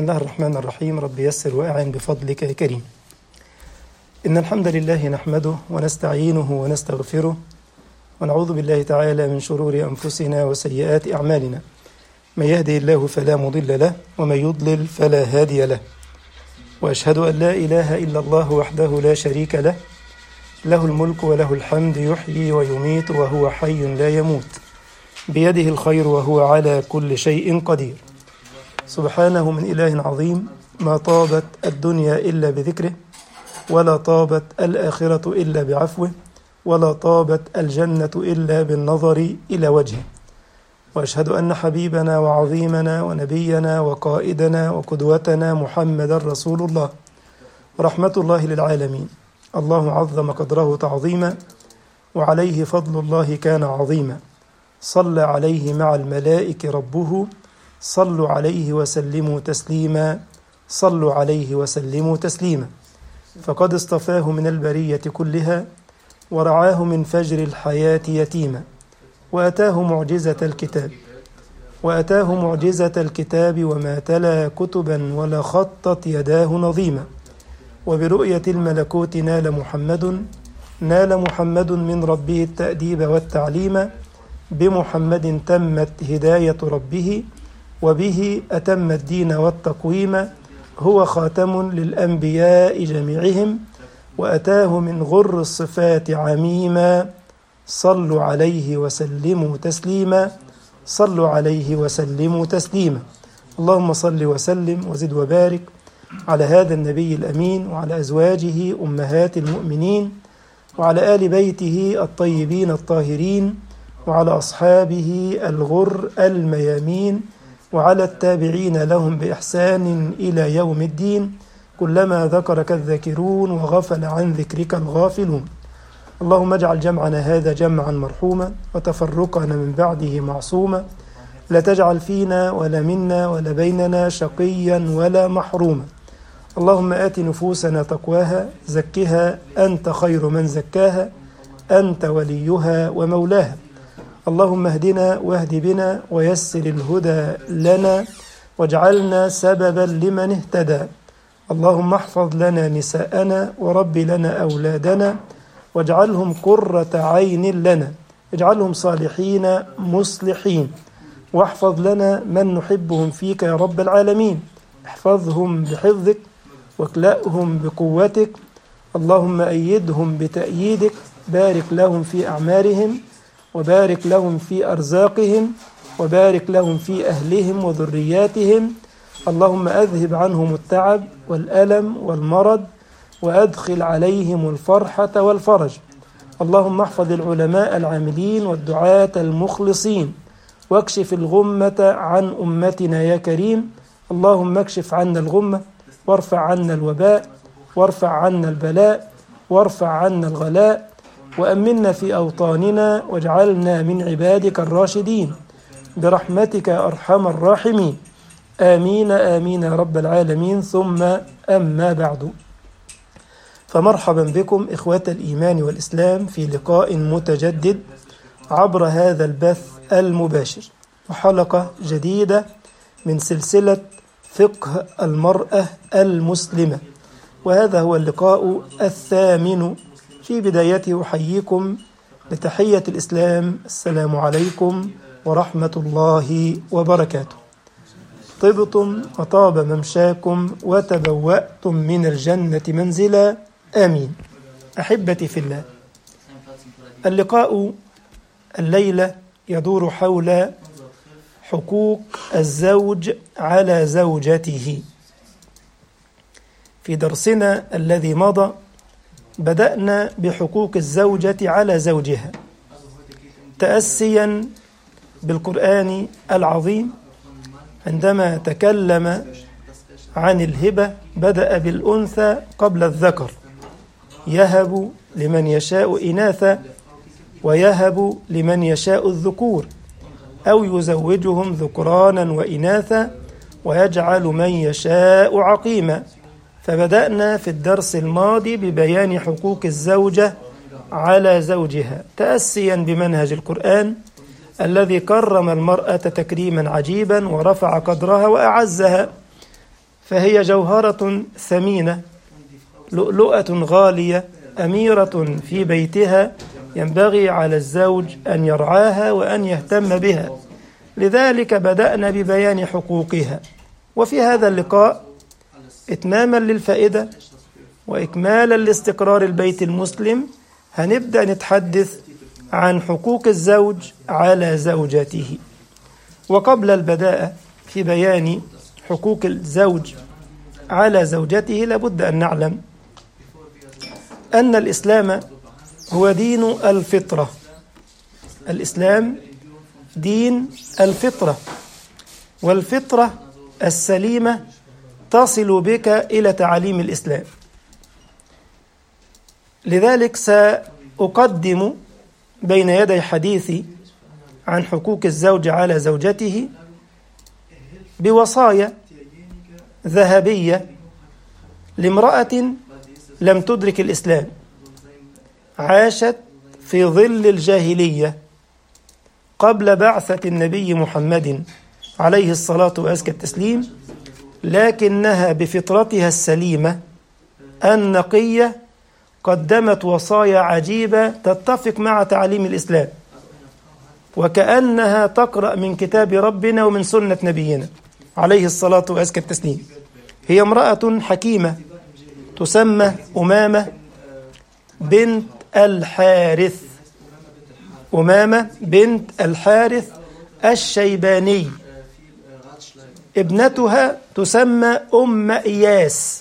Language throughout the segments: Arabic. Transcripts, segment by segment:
الله الرحمن الرحيم. رب يسر وأعن بفضلك يا كريم. إن الحمد لله نحمده ونستعينه ونستغفره ونعوذ بالله تعالى من شرور أنفسنا وسيئات أعمالنا. من يهده الله فلا مضل له ومن يضلل فلا هادي له، وأشهد أن لا إله إلا الله وحده لا شريك له، له الملك وله الحمد، يحيي ويميت وهو حي لا يموت، بيده الخير وهو على كل شيء قدير. سبحانه من إله عظيم، ما طابت الدنيا إلا بذكره، ولا طابت الآخرة إلا بعفوه، ولا طابت الجنة إلا بالنظر إلى وجهه. وأشهد أن حبيبنا وعظيمنا ونبينا وقائدنا وقدوتنا محمدا رسول الله، رحمة الله للعالمين. الله عظم قدره تعظيما، وعليه فضل الله كان عظيما. صلى عليه مع الملائكة ربه، صلوا عليه وسلموا تسليما، صلوا عليه وسلموا تسليما. فقد اصطفاه من البرية كلها، ورعاه من فجر الحياة يتيما، وأتاه معجزة الكتاب وما تلا كتبا ولا خطت يداه نظيما. وبرؤية الملكوت نال محمد من ربه التأديب والتعليم. بمحمد تمت هداية ربه، وبه أتم الدين والتقويم. هو خاتم للأنبياء جميعهم، وأتاه من غر الصفات عميما. صلوا عليه وسلموا تسليما، صلوا عليه وسلموا تسليما. اللهم صل وسلم وزد وبارك على هذا النبي الأمين، وعلى أزواجه أمهات المؤمنين، وعلى آل بيته الطيبين الطاهرين، وعلى أصحابه الغر الميامين، وعلى التابعين لهم بإحسان إلى يوم الدين. كلما ذكرك الذاكرون وغفل عن ذكرك الغافلون. اللهم اجعل جمعنا هذا جمعا مرحوما، وتفرقنا من بعده معصوما. لا تجعل فينا ولا منا ولا بيننا شقيا ولا محروما. اللهم آت نفوسنا تقواها، زكها أنت خير من زكاها، أنت وليها ومولاها. اللهم اهدنا واهد بنا ويسر الهدى لنا، واجعلنا سببا لمن اهتدى. اللهم احفظ لنا نساءنا ورب لنا أولادنا، واجعلهم قرة عين لنا، اجعلهم صالحين مصلحين. واحفظ لنا من نحبهم فيك يا رب العالمين، احفظهم بحفظك واكلأهم بقوتك. اللهم أيدهم بتأييدك، بارك لهم في أعمارهم، وبارك لهم في أرزاقهم، وبارك لهم في أهلهم وذرياتهم. اللهم أذهب عنهم التعب والألم والمرض، وأدخل عليهم الفرحة والفرج. اللهم احفظ العلماء العاملين والدعاة المخلصين، واكشف الغمة عن أمتنا يا كريم. اللهم اكشف عنا الغمة، وارفع عنا الوباء، وارفع عنا البلاء، وارفع عنا الغلاء، وأمنا في أوطاننا، واجعلنا من عبادك الراشدين برحمتك يا أرحم الراحمين. آمين آمين يا رب العالمين. ثم أما بعد، فمرحبا بكم إخوة الإيمان والإسلام في لقاء متجدد عبر هذا البث المباشر، وحلقة جديدة من سلسلة فقه المرأة المسلمة، وهذا هو اللقاء الثامن. في بدايته أحييكم بتحية الإسلام، السلام عليكم ورحمة الله وبركاته. طبتم وطاب ممشاكم وتبوأتم من الجنة منزلا، آمين. أحبتي في الله، اللقاء الليلة يدور حول حقوق الزوج على زوجته. في درسنا الذي مضى بدأنا بحقوق الزوجة على زوجها، تأسيا بالقرآن العظيم عندما تكلم عن الهبة بدأ بالأنثى قبل الذكر، يهب لمن يشاء إناثا ويهب لمن يشاء الذكور، أو يزوجهم ذكرانا وإناثا ويجعل من يشاء عقيما. فبدأنا في الدرس الماضي ببيان حقوق الزوجة على زوجها، تأسيا بمنهج القرآن الذي كرم المرأة تكريما عجيبا ورفع قدرها وأعزها. فهي جوهرة ثمينة، لؤلؤة غالية، أميرة في بيتها، ينبغي على الزوج أن يرعاها وأن يهتم بها. لذلك بدأنا ببيان حقوقها. وفي هذا اللقاء إتماما للفائدة وإكمالا لاستقرار البيت المسلم هنبدأ نتحدث عن حقوق الزوج على زوجته. وقبل البداءة في بيان حقوق الزوج على زوجته لابد أن نعلم أن الإسلام هو دين الفطرة. الإسلام دين الفطرة، والفطرة السليمة تصل بك إلى تعاليم الإسلام. لذلك سأقدم بين يدي حديثي عن حقوق الزوج على زوجته بوصايا ذهبية لامرأة لم تدرك الإسلام، عاشت في ظل الجاهلية قبل بعثة النبي محمد عليه الصلاة وأزكى التسليم، لكنها بفطرتها السليمة النقية قدمت وصايا عجيبة تتفق مع تعاليم الإسلام، وكأنها تقرأ من كتاب ربنا ومن سنة نبينا عليه الصلاة وأزكى التسليم. هي امرأة حكيمة تسمى أمامة بنت الحارث، أمامة بنت الحارث الشيباني. ابنتها تسمى أم إياس،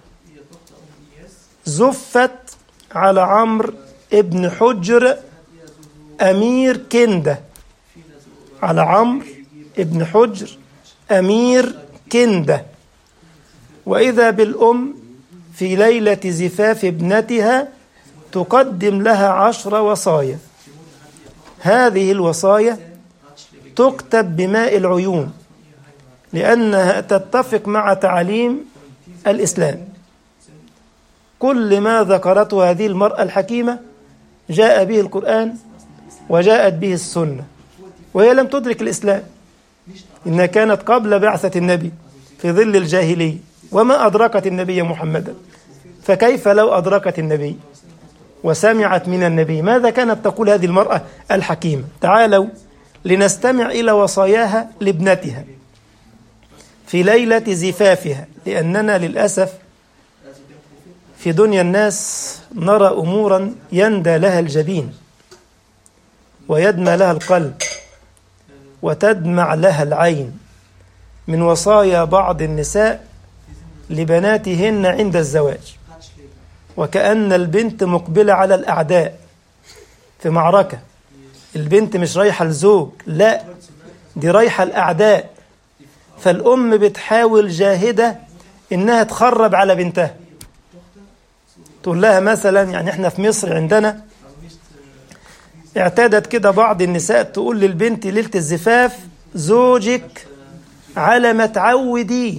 زفت على عمرو ابن حجر أمير كندة، على عمرو ابن حجر أمير كندة. وإذا بالأم في ليلة زفاف ابنتها تقدم لها 10 وصايا. هذه الوصايا تكتب بماء العيون لأنها تتفق مع تعاليم الإسلام. كل ما ذكرته هذه المرأة الحكيمة جاء به القرآن وجاءت به السنة، وهي لم تدرك الإسلام، إنها كانت قبل بعثة النبي في ظل الجاهلية وما أدركت النبي محمدا. فكيف لو أدركت النبي وسمعت من النبي؟ ماذا كانت تقول هذه المرأة الحكيمة؟ تعالوا لنستمع إلى وصاياها لابنتها في ليلة زفافها، لأننا للأسف في دنيا الناس نرى أمورا يندى لها الجبين ويدمى لها القلب وتدمع لها العين من وصايا بعض النساء لبناتهن عند الزواج، وكأن البنت مقبلة على الأعداء في معركة. البنت مش رايحة لزوج، لا، دي رايحة الأعداء. فالأم بتحاول جاهدة إنها تخرب على بنتها. تقول لها مثلا، يعني إحنا في مصر عندنا اعتادت كده بعض النساء تقول للبنت ليلة الزفاف: زوجك على ما تعوديه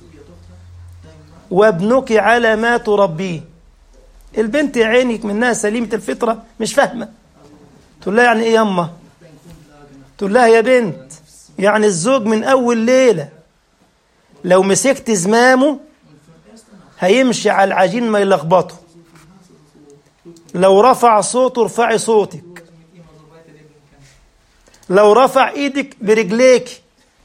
وابنك على ما تربيه. البنت يا عينك منها سليمة الفطرة مش فاهمة. تقول لها يعني ايه يما؟ تقول لها يا بنت يعني الزوج من أول ليلة لو مسكت زمامه هيمشي على العجين ما يلخبطه، لو رفع صوته ارفعي صوتك، لو رفع ايدك برجليك.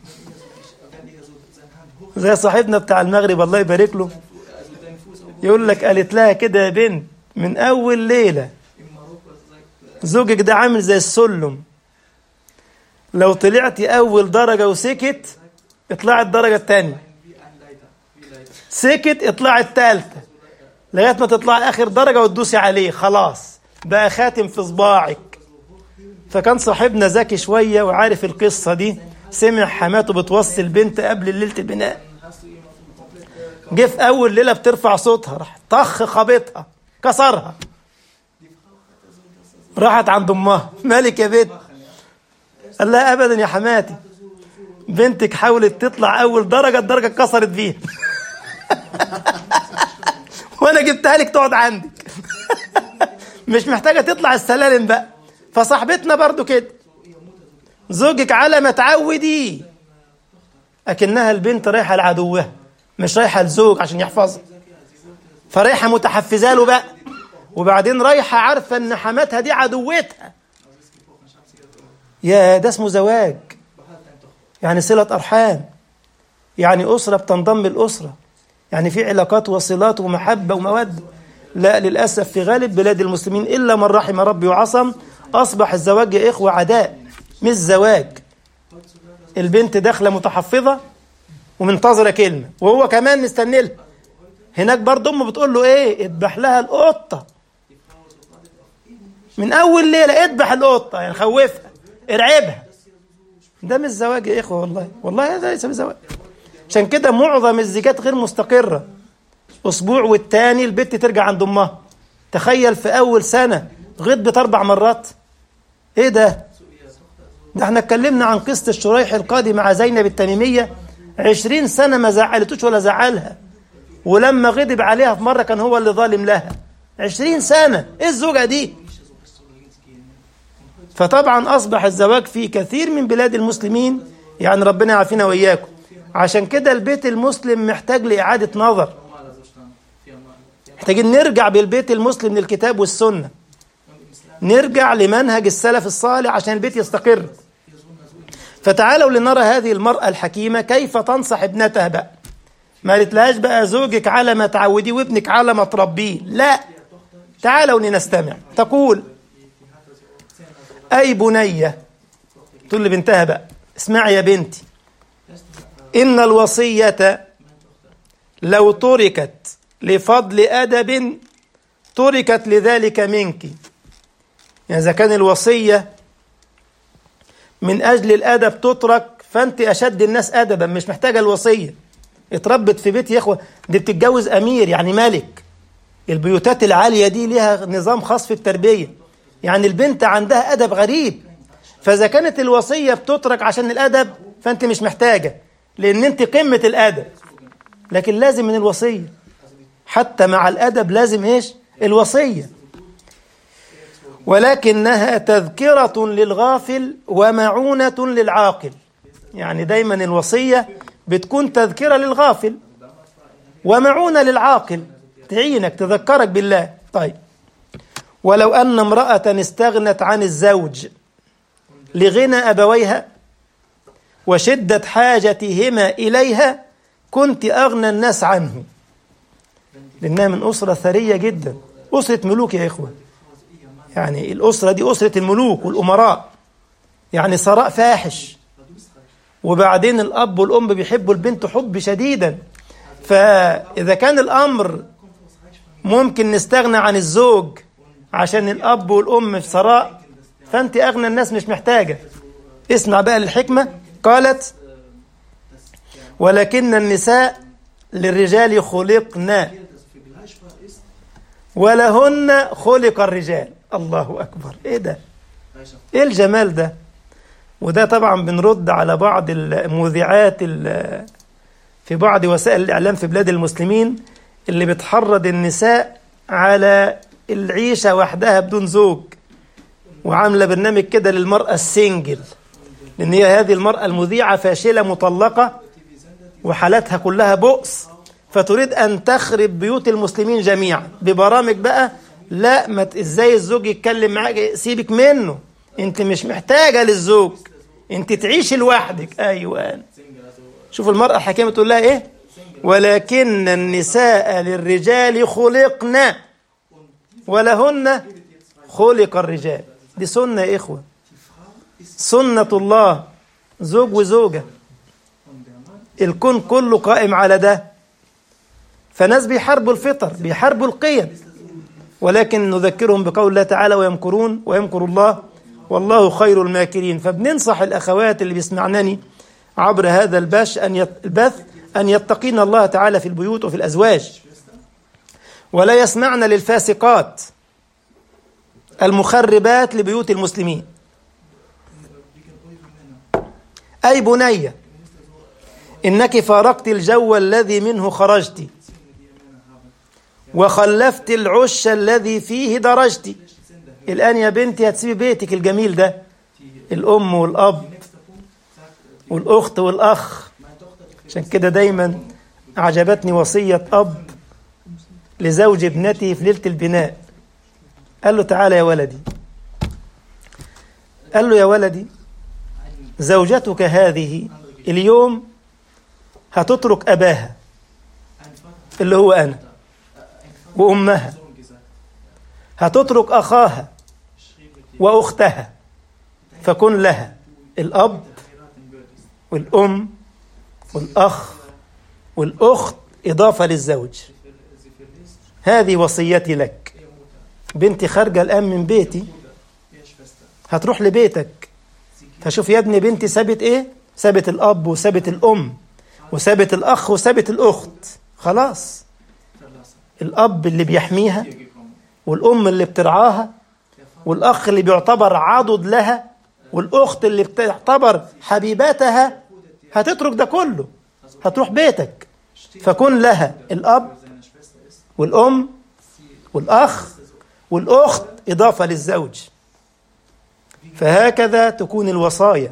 زي صاحبنا بتاع المغرب الله يبارك له يقول لك قالت لها كده: يا بنت من أول ليلة زوجك ده عامل زي السلم، لو طلعتي أول درجة وسكت اطلعي الدرجة الثانية، سكت اطلعي الثالثة، لغاية ما تطلعي آخر درجة وتدوسي عليه، خلاص بقى خاتم في صباعك. فكان صاحبنا ذكي شوية وعارف القصة دي، سمع حماته بتوصي البنت قبل ليلة البناء، جه في أول ليلة بترفع صوتها راح طخ خبطها كسرها، راحت عند أمها: مالك يا بنت؟ قال لها: أبدا يا حماتي، بنتك حاولت تطلع أول درجة، الدرجة اتكسرت بيها وأنا جبتها لك تقعد عندك مش محتاجة تطلع السلالم بقى. فصاحبتنا برضو كده، زوجك على ما تعودي، أكنها البنت رايحة لعدوها مش رايحة لزوج عشان يحفظها، فرايحة متحفزة له بقى، وبعدين رايحة عارفة ان حماتها دي عدوتها. يا ده اسمه زواج، يعني صلة أرحام، يعني أسرة بتنضم الأسرة، يعني في علاقات وصلات ومحبة ومودة. لا للأسف في غالب بلاد المسلمين إلا من رحم ربي وعصم أصبح الزواج يا إخوة عداء مش زواج. البنت داخلة متحفظة ومنتظرة كلمة، وهو كمان مستني لها. هناك برضه أمه بتقول له إيه؟ اذبح لها القطة من أول ليلة، اذبح القطة يعني خوفها ارعبها. ده مش زواج يا إخوة، والله هذا ليس بزواج. عشان كده معظم الزيجات غير مستقرة، أسبوع والتاني البنت ترجع عند أمها. تخيل في أول سنة غضبت 4 مرات. إيه ده احنا اتكلمنا عن قصة الشريح القاضي مع زينب التميمية، 20 سنة ما زعلتوش ولا زعلها، ولما غضب عليها في مرة كان هو اللي ظالم لها. 20 سنة، إيه الزوجة دي؟ فطبعا أصبح الزواج في كثير من بلاد المسلمين، يعني ربنا يعافينا وإياكم. عشان كده البيت المسلم محتاج لإعادة نظر، محتاجين نرجع بالبيت المسلم للكتاب والسنة، نرجع لمنهج السلف الصالح عشان البيت يستقر. فتعالوا لنرى هذه المرأة الحكيمة كيف تنصح ابنتها بقى. ما قالتلهاش بقى زوجك على ما تعوديه وابنك على ما تربيه، لا، تعالوا لنستمع. تقول: أي بنية، تقول لبنتها بقى: اسمعي يا بنتي، إن الوصية لو تركت لفضل أدب تركت لذلك منك. يعني إذا كان الوصية من أجل الأدب تترك، فأنت أشد الناس أدبا، مش محتاجة الوصية. اتربت في بيت يا إخوة، دي بتتجوز أمير يعني ملك. البيوتات العالية دي لها نظام خاص في التربية، يعني البنت عندها أدب غريب. فإذا كانت الوصية بتترك عشان الأدب فأنت مش محتاجة، لأن أنت قمة الأدب. لكن لازم من الوصية، حتى مع الأدب لازم إيش؟ الوصية. ولكنها تذكرة للغافل ومعونة للعاقل. يعني دايما الوصية بتكون تذكرة للغافل ومعونة للعاقل، تعينك تذكرك بالله. طيب، ولو أن امرأة استغنت عن الزوج لغنى أبويها وشدة حاجتهما إليها كنت أغنى الناس عنه. لأنها من أسرة ثرية جدا، أسرة ملوك يا إخوة. يعني الأسرة دي أسرة الملوك والأمراء، يعني ثراء فاحش. وبعدين الأب والأم بيحبوا البنت حب شديدا. فإذا كان الأمر ممكن نستغنى عن الزوج عشان الأب والأم في ثراء، فأنت أغنى الناس مش محتاجة. اسمع بقى للحكمة. قالت: ولكن النساء للرجال خلقنا ولهن خلق الرجال. الله أكبر، إيه ده؟ إيه الجمال ده؟ وده طبعا بنرد على بعض المذيعات في بعض وسائل الإعلام في بلاد المسلمين اللي بتحرض النساء على العيشة وحدها بدون زوج، وعاملة برنامج كده للمرأة السنجل، لأن هي هذه المرأة المذيعة فاشلة مطلقة وحالاتها كلها بؤس، فتريد أن تخرب بيوت المسلمين جميعا ببرامج بقى. لا، ما إزاي الزوج يتكلم معاك؟ سيبك منه، أنت مش محتاجة للزوج، أنت تعيش لوحدك. أيوة، شوف المرأة الحكيمة تقول لها إيه؟ ولكن النساء للرجال خلقنا ولهن خلق الرجال. دي سنة يا إخوة، سنة الله، زوج وزوجة، الكون كله قائم على ده. فناس بيحاربوا الفطر، بيحاربوا القيم، ولكن نذكرهم بقول الله تعالى: ويمكرون ويمكر الله والله خير الماكرين. فبننصح الأخوات اللي بيسمعنني عبر هذا البث أن يتقين الله تعالى في البيوت وفي الأزواج، ولا يسمعن للفاسقات المخربات لبيوت المسلمين. أي بنية، إنك فارقت الجو الذي منه خرجت وخلفت العش الذي فيه درجت. الآن يا بنتي هتسيبي بيتك الجميل ده، الأم والأب والأخت والأخ. عشان كده دايما أعجبتني وصية أب لزوج ابنته في ليلة البناء. قال له تعالى يا ولدي، قال له يا ولدي زوجتك هذه اليوم هتترك أباها اللي هو أنا وأمها، هتترك أخاها وأختها، فكن لها الأب والأم والأخ والأخت إضافة للزوج. هذه وصيتي لك. بنتي خارجة الآن من بيتي هتروح لبيتك، فشوف يا ابني بنتي سابت إيه؟ سابت الأب وسابت الأم وسابت الأخ وسابت الأخت. خلاص الأب اللي بيحميها والأم اللي بترعاها والأخ اللي بيعتبر عضد لها والأخت اللي بتعتبر حبيباتها هتترك ده كله، هتروح بيتك، فكن لها الأب والأم والأخ والأخت إضافة للزوج. فهكذا تكون الوصايا.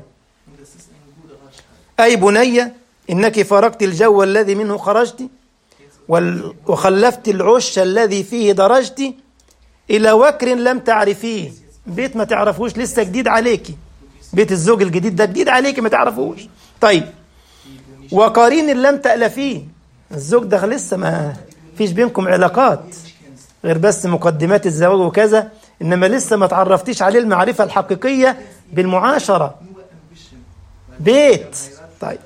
أي بني إنك فارقت الجو الذي منه خرجت وخلفت العش الذي فيه درجت إلى وكر لم تعرفيه. بيت ما تعرفوش، لسه جديد عليكي، بيت الزوج الجديد ده جديد عليكي ما تعرفوش. طيب وقرين لم تألفيه، الزوج ده لسه ما فيش بينكم علاقات غير بس مقدمات الزواج وكذا، إنما لسه ما تعرفتيش عليه المعرفة الحقيقية بالمعاشرة. بيت. طيب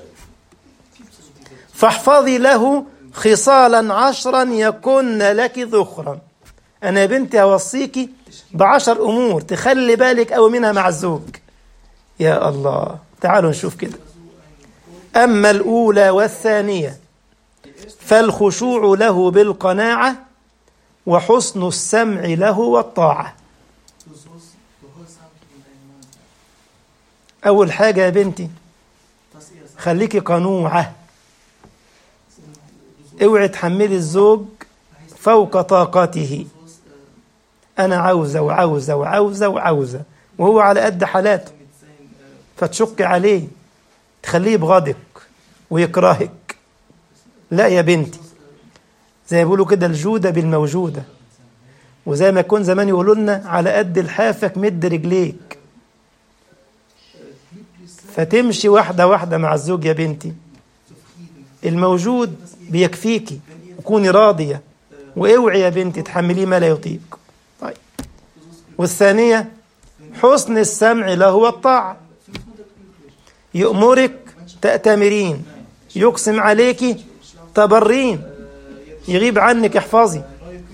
فاحفظي له خصالا 10 يكن لك ذخرا. أنا يا بنتي أوصيكي ب10 أمور تخلي بالك أو منها مع الزوج. يا الله، تعالوا نشوف كده. أما الأولى والثانية فالخشوع له بالقناعة وحسن السمع له والطاعة. أول حاجة يا بنتي خليكي قنوعة، اوعي تحملي الزوج فوق طاقته. أنا عاوزة وعاوزة وعاوزة وعاوزة وهو على قد حالاته، فتشق عليه تخليه يبغضك ويكرهك. لا يا بنتي، زي ما بيقولوا كده الجودة بالموجودة، وزي ما يكون زمان يقولوا لنا على قد لحافك مد رجليك. فتمشي واحدة واحدة مع الزوج يا بنتي، الموجود بيكفيكي وكوني راضية، واوعي يا بنتي تحمليه ما لا يطيق. طيب والثانية حسن السمع له والطاعة. يأمرك تأتمرين، يقسم عليك تبرين، يغيب عنك احفظي.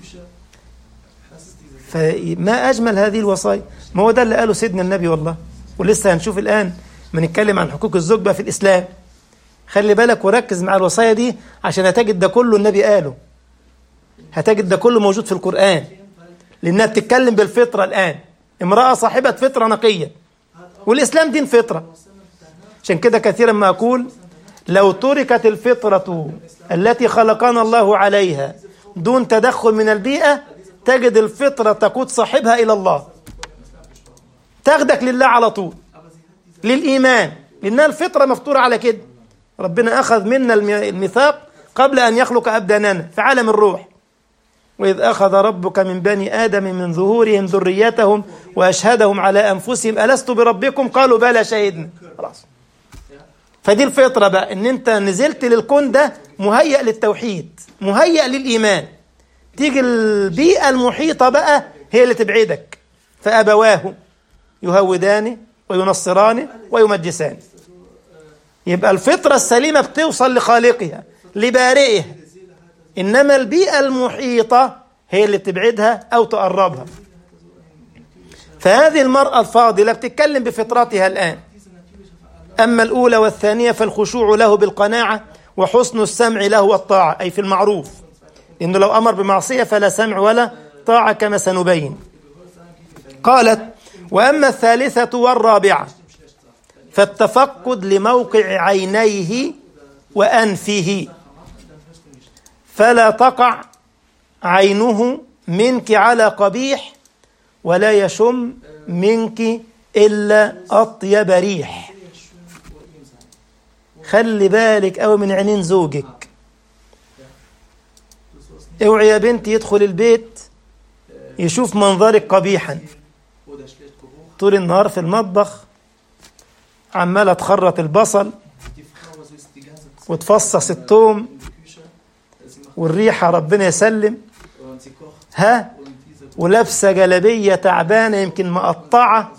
فما أجمل هذه الوصايا. ما هو ده اللي قاله سيدنا النبي والله، ولسه هنشوف الآن ما نتكلم عن حقوق الزوج بقى في الإسلام. خلي بالك وركز مع الوصايا دي عشان هتجد ده كله النبي قاله، هتجد ده كله موجود في القرآن، لأنها بتتكلم بالفطرة. الآن امرأة صاحبة فطرة نقية، والإسلام دين فطرة. عشان كده كثيرا ما أقول لو تركت الفطرة التي خلقنا الله عليها دون تدخل من البيئة تجد الفطرة تقود صاحبها إلى الله، تاخدك لله على طول، للإيمان، لأنها الفطرة مفطورة على كده. ربنا أخذ منا الميثاق قبل أن يخلق أبداننا في عالم الروح. وإذ أخذ ربك من بني آدم من ظهورهم ذريتهم وأشهدهم على أنفسهم ألست بربكم قالوا بلى شهدنا. خلاص. فدي الفطرة بقى، إن أنت نزلت للكون ده مهيأ للتوحيد، مهيأ للإيمان. تيجي البيئة المحيطة بقى هي اللي تبعدك. فأبواه يهودان وينصران ويمجسان. يبقى الفطرة السليمة بتوصل لخالقها لبارئها، إنما البيئة المحيطة هي اللي بتبعدها أو تقربها. فهذه المرأة الفاضلة بتتكلم بفطرتها الآن. أما الأولى والثانية فالخشوع له بالقناعة وحسن السمع له والطاعة، أي في المعروف، إنه لو أمر بمعصية فلا سمع ولا طاعة كما سنبين. قالت وأما الثالثة والرابعة فالتفقد لموقع عينيه وأنفه، فلا تقع عينه منك على قبيح ولا يشم منك إلا أطيب ريح. خلي بالك أو من عينين زوجك، اوعي يا بنتي يدخل البيت يشوف منظرك قبيحا، طول النهار في المطبخ عمالة تخرط البصل وتفصص الثوم والريحة ربنا يسلم، ها، ولابسة جلابية تعبانة يمكن مقطعة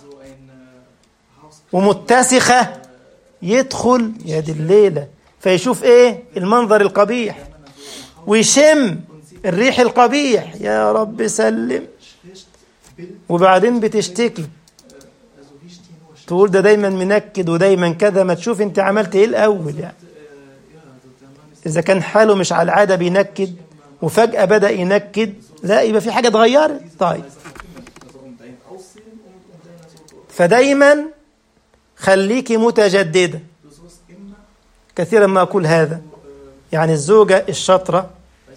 ومتسخة، يدخل يا دي الليلة فيشوف ايه؟ المنظر القبيح ويشم الريح القبيح، يا رب سلم. وبعدين بتشتكي تقول ده دايما منكد ودايما كذا. ما تشوف انت عملت ايه الاول يعني. اذا كان حاله مش على العادة بينكد وفجأة بدأ ينكد، لا يبقى في حاجة اتغيرت. طيب، فدايما خليكي متجددة. كثيرا ما أقول هذا، يعني الزوجة الشاطرة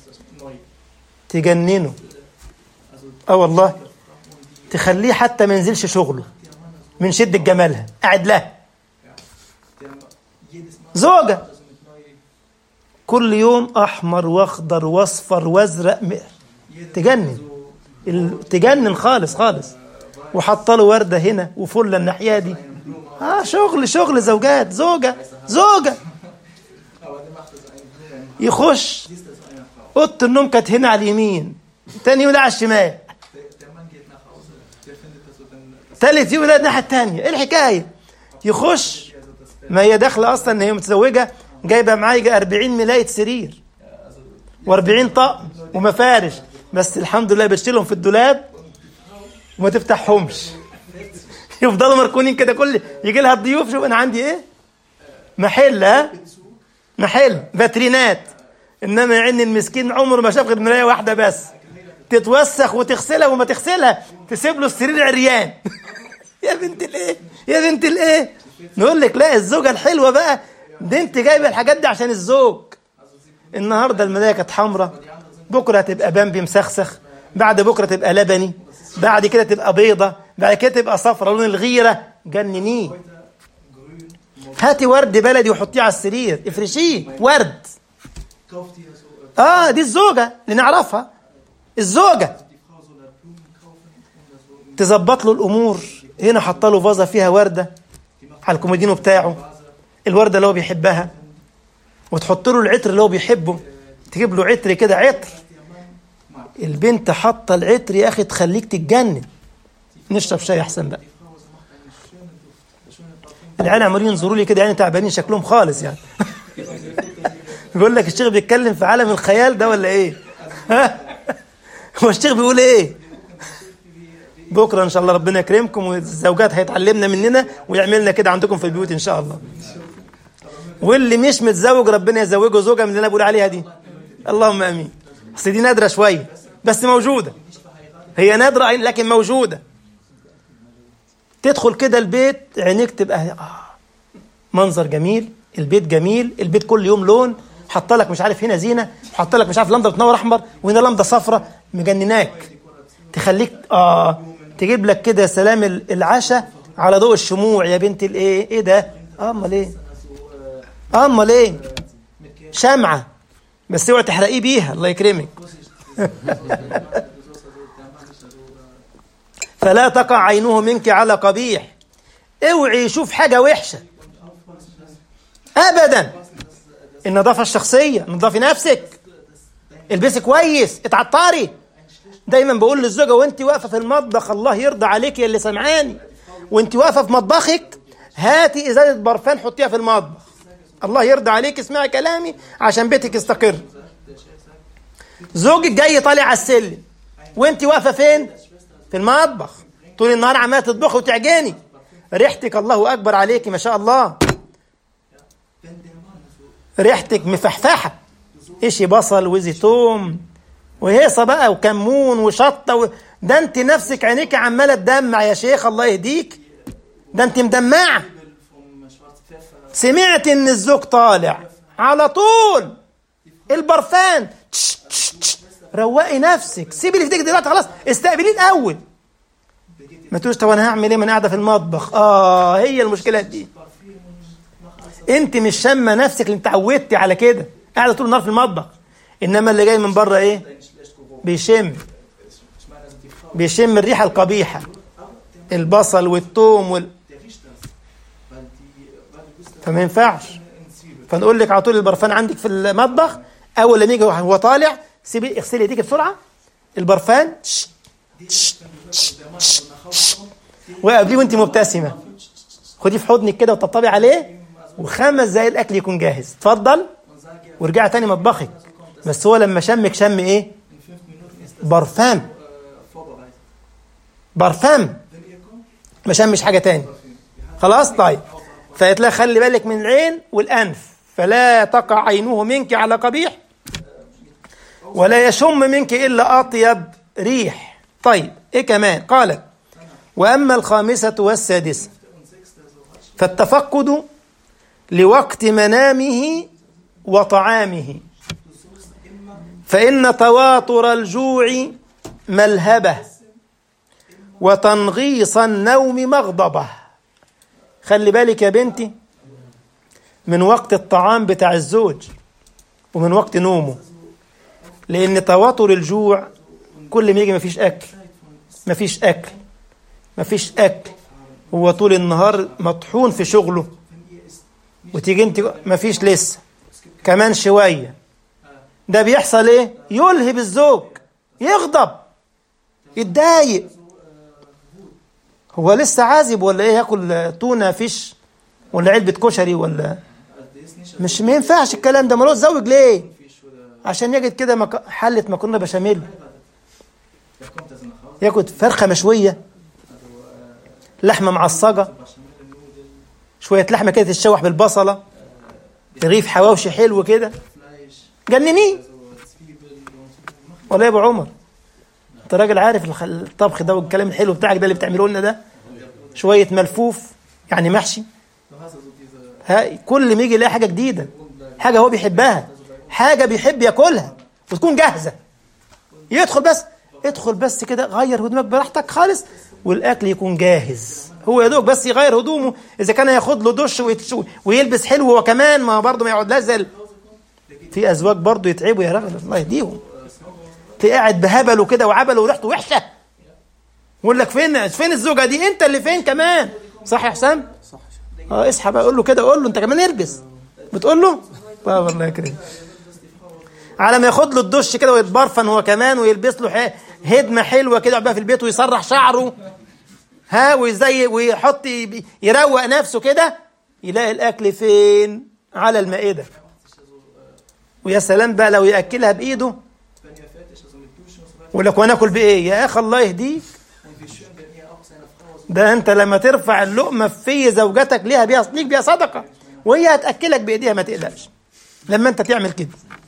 تجننه، والله تخليه حتى ما ينزلش شغله من شدة جمالها، قاعد لها. زوجة كل يوم أحمر وأخضر وأصفر وأزرق، تجنن خالص خالص، وحاطه له وردة هنا وفلة الناحية دي. شغل زوجات. زوجة يخش أوضة النوم كانت هنا على اليمين، تاني يوم على الشمال، ثالث يوم الناحية التانية. ايه الحكاية؟ يخش، ما هي داخلة أصلا إن هي متزوجة، جايبة معايا 40 ملاية سرير و40 طقم ومفارش، بس الحمد لله بشيلهم في الدولاب وما تفتحهمش، يفضلوا مركونين كده. كل يجي لها الضيوف، شوف أنا عندي إيه، محل فاترينات. إنما يعين المسكين عمره ما شاف غير ملاية واحدة بس، تتوسخ وتغسلها وما تغسلها تسيب له السرير عريان. يا بنت الايه نقول لك لا، الزوجة الحلوة بقى دي انت جايبه الحاجات دي عشان الزوج. النهارده الملاية كانت حمراء، بكره هتبقى بامبي مسخسخ، بعد بكره تبقى لبني، بعد كده تبقى بيضة، بعد كده تبقى صفرة لون الغيرة. جننيه. هاتي ورد بلدي وحطيه على السرير، افرشيه ورد. دي الزوجة اللي نعرفها. الزوجة تظبط له الأمور. هنا حط له فازة فيها وردة على الكومودينو بتاعه، الوردة اللي هو بيحبها، وتحط له العطر اللي هو بيحبه، تجيب له عطر كده، عطر. البنت حاطة العطر يا أخي تخليك تتجنن. نشرب شاي أحسن بقى. العيال عمالين ينظروا لي كده، يعني تعبانين شكلهم خالص يعني. بيقول لك الشيخ بيتكلم في عالم الخيال ده ولا ايه؟ هو الشيخ بيقول ايه؟ بكره ان شاء الله ربنا يكرمكم والزوجات هيتعلمنا مننا ويعملنا كده عندكم في البيوت ان شاء الله. واللي مش متزوج ربنا يزوجه زوجه من اللي انا بقول عليها دي، اللهم امين. اصل دي نادره شويه بس موجوده، هي نادره لكن موجوده. تدخل كده البيت عينيك تبقى منظر جميل، البيت جميل، البيت كل يوم لون، حط لك مش عارف هنا زينه، حط لك مش عارف لمبه بتنور احمر وهنا لمبه صفرة مجنناك، تخليك تجيب لك كده سلام العشاء على ضوء الشموع. يا بنت الايه، ايه ده؟ امال ايه؟ شمعه بس اوعي تحرقيه بيها، الله يكرمك. فلا تقع عينه منك على قبيح. اوعي يشوف حاجه وحشه ابدا. النظافه الشخصيه، نظافي نفسك، البسي كويس، اتعطري. دايما بقول للزوجه وانت واقفه في المطبخ، الله يرضى عليك يا اللي سمعاني، وانت واقفه في مطبخك هاتي ازازه برفان حطيها في المطبخ، الله يرضى عليك، اسمعي كلامي عشان بيتك يستقر. زوجك جاي طالع على السلم وانت واقفه فين؟ في المطبخ، طول النهار عماله تطبخي وتعجني، ريحتك الله اكبر عليكي ما شاء الله، ريحتك مفحفحه، ايش بصل وزيتون وهيصه بقى وكمون وشطه ده انت نفسك عينيك عماله تدمع يا شيخ، الله يهديك، ده انت مدمعه. سمعت ان الزوج طالع على طول البرفان، روقي نفسك، سيبي اللي في ايدك دلوقتي، خلاص استقبليه الاول. ما تقولش طب انا هعمل ايه ما انا قاعده في المطبخ. هي المشكله دي، انت مش شامه نفسك اللي انت اتعودتي على كده، قاعده طول النهار في المطبخ. إنما اللي جاي من بره إيه؟ بيشم الريحة القبيحة، البصل والثوم فما ينفعش. فنقول لك على طول البرفان عندك في المطبخ، أول لما يجي هو طالع سيبي اغسلي ايديك بسرعة، البرفان وقبليه وانت مبتسمة، خدي في حضنك كده وتطبطبي عليه، و5 دقايق الأكل يكون جاهز. اتفضل وارجعي تاني مطبخك. بس هو لما شمك شم ايه؟ برفان، ما شمش حاجة تاني. خلاص طيب. فيتلا خلي بالك من العين والأنف، فلا تقع عينه منك على قبيح ولا يشم منك إلا أطيب ريح. طيب إيه كمان؟ قالت: وأما الخامسة والسادسة فالتفقد لوقت منامه وطعامه، فإن تواتر الجوع ملهبة وتنغيص النوم مغضبة. خلي بالك يا بنتي من وقت الطعام بتاع الزوج ومن وقت نومه، لأن تواتر الجوع كل ما يجي مفيش أكل، هو طول النهار مطحون في شغله، وتيجي انت مفيش لسه كمان شوية، ده بيحصل ايه؟ يلهب الزوج، يغضب، يتضايق. هو لسه عازب ولا ايه؟ ياكل تونة فيش ولا علبة كشري ولا مش؟ ما ينفعش الكلام ده. ملوش زوج ليه؟ عشان يجد كده حلة مكرونة بشاميل، ياكل فرخة مشوية، لحمة معصجة، شوية لحمة كده تتشوح بالبصلة، رغيف حواوشي حلو كده، جننيه. ولا يا ابو عمر انت راجل عارف الطبخ ده والكلام الحلو بتاعك ده اللي بتعمله لنا ده، شوية ملفوف يعني محشي، كل ما يجي يلاقي حاجة جديدة، حاجة هو بيحبها، حاجة بيحب ياكلها وتكون جاهزة، ادخل بس كده، غير هدومك براحتك خالص والأكل يكون جاهز. هو يا دوب بس يغير هدومه، إذا كان ياخد له دش ويلبس حلو هو كمان، ما برضه ما يقعد لازل. في أزواج برضه يتعبوا يا راجل الله يهديهم، تلاقي قاعد بهبله كده وعبله وريحته وحشة، يقول لك فين الزوجة دي؟ أنت اللي فين كمان؟ صح يا حسام؟ صح. اصحى بقى، قول له كده، قول له أنت كمان البس، بتقول له والله يكرمك، على ما ياخد له الدش كده ويتبرفن هو كمان ويلبس له هدمة حلوة كده بقى في البيت ويسرح شعره ويزي ويحط يروق نفسه كده، يلاقي الأكل فين؟ على المائدة. ويا سلام بقى لو يأكلها بإيده، ولك وناكل بإيه يا أخي الله يهديك. ده أنت لما ترفع اللقمة في زوجتك ليك بيها صدقة، وهي هتأكلك بإيديها، ما تقلقش لما أنت تعمل كده.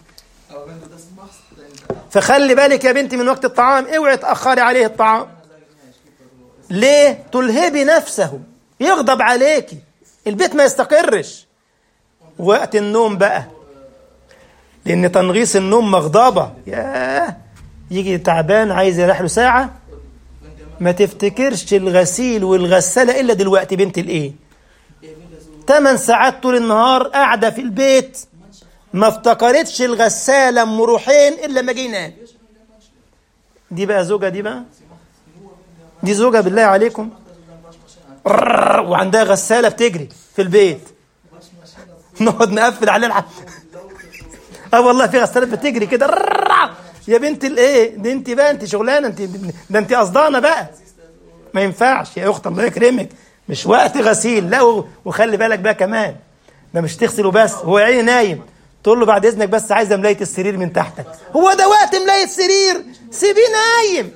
فخلي بالك يا بنتي من وقت الطعام، اوعي تأخري عليه الطعام. ليه؟ تلهبي نفسه، يغضب عليكي، البيت ما يستقرش. وقت النوم بقى، لأن تنغيص النوم مغضبة، يجي تعبان عايز يريح له ساعة، ما تفتكرش الغسيل والغسالة إلا دلوقتي بنت الإيه، 8 ساعات طول النهار قاعدة في البيت، ما افتكرتش الغسالة أم روحين إلا ما جه ينام. دي بقى زوجة، دي زوجة بالله عليكم، وعندها غسالة بتجري في البيت، نقعد نقفل عليها والله في غسالة بتجري كده يا بنت الايه دي، انت بقى انت شغلانه، انت قصدانه بقى، ما ينفعش يا اخت الله يكرمك، مش وقت غسيل. لا وخلي بالك بقى كمان، ده مش تغسل وبس، هو يا عيني نايم، تقول له بعد اذنك بس عايزه ملايه السرير من تحتك، هو ده وقت ملايه السرير؟ سيبيه نايم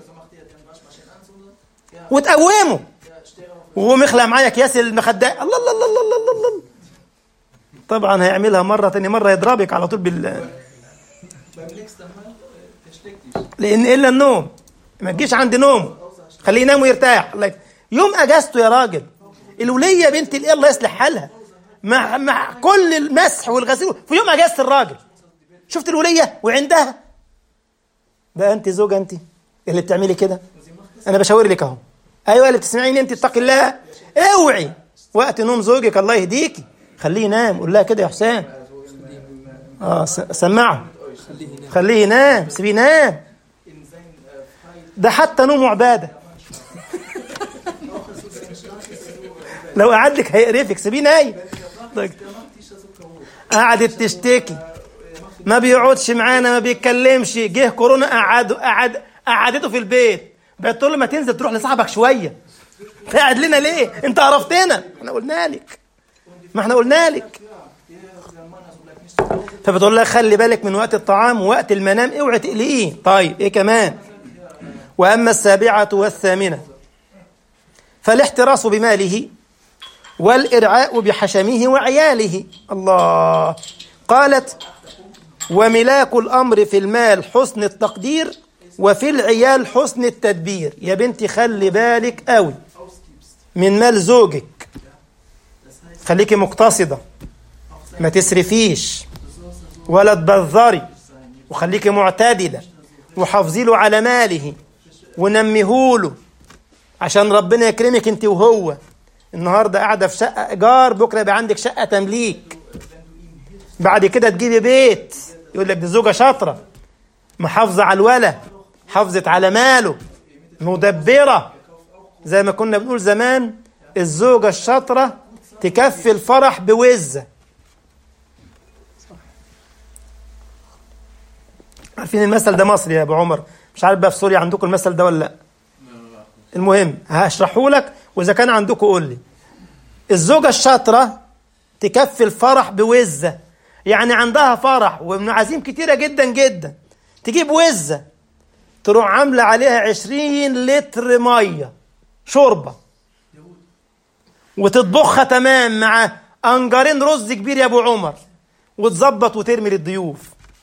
وتقومه، وهو مخلع معايا اكياس المخدات، الله الله الله الله الله الله. طبعا هيعملها مره ثانيه، مره يضربك على طول لان الا النوم، ما تجيش عند نوم، خليه ينام ويرتاح. يوم اجازته يا راجل، الوليه يا بنت الايه الله يصلح حالها، مع كل المسح والغسيل في يوم اجازه الراجل، شفت الوليه وعندها بقى. انت زوجه انت اللي بتعملي كده، انا بشاور لك اهو، ايوه اللي بتسمعيني انت، اتقي الله، اوعي وقت نوم زوجك الله يهديكي خليه ينام. قول لها كده يا حسام، سمعه خليه ينام، سيبيه ينام، ده حتى نومه عبادة. لو قعد لك هيقرفك، سيبيه نايم. قعدت تشتكي، ما بيقعدش معانا، ما بيتكلمش، جه كورونا قعدته في البيت، بقت تقول له ما تنزل تروح لصاحبك شويه، قاعد لنا ليه؟ انت عرفتنا، احنا قلنا لك، ما احنا قلنا لك. فبتقول لها خلي بالك من وقت الطعام ووقت المنام، اوعي تقلقيه. طيب ايه كمان؟ واما السابعه والثامنه فالاحتراس بماله والإرعاء بحشمه وعياله. الله. قالت وملاك الأمر في المال حسن التقدير وفي العيال حسن التدبير. يا بنتي خلي بالك قوي من مال زوجك، خليكي مقتصدة، ما تسرفيش ولا تبذري، وخليكي معتدلة، وحافظي له على ماله ونميهوله عشان ربنا يكرمك انت وهو. النهاردة قاعدة في شقة إيجار، بكرة يبقى عندك شقة تمليك، بعد كده تجيبي بيت، يقول لك دي زوجة شاطرة محافظة على الولد، حافظت على ماله، مدبرة. زي ما كنا بنقول زمان، الزوجة الشاطرة تكفي الفرح بوزة. عارفين المثل ده مصري يا أبو عمر، مش عارف بقى في سوريا عندكم المثل ده ولا لا. المهم هشرحه لك، وإذا كان عندكم قول لي. الزوجة الشاطرة تكفي الفرح بوزة، يعني عندها فرح ومعازيم كتيرة جدا جدا، تجيب وزة تروح عاملة عليها 20 لتر مية شوربة، وتطبخها تمام مع أنجرين رز كبير يا أبو عمر، وتظبط وترمي للضيوف.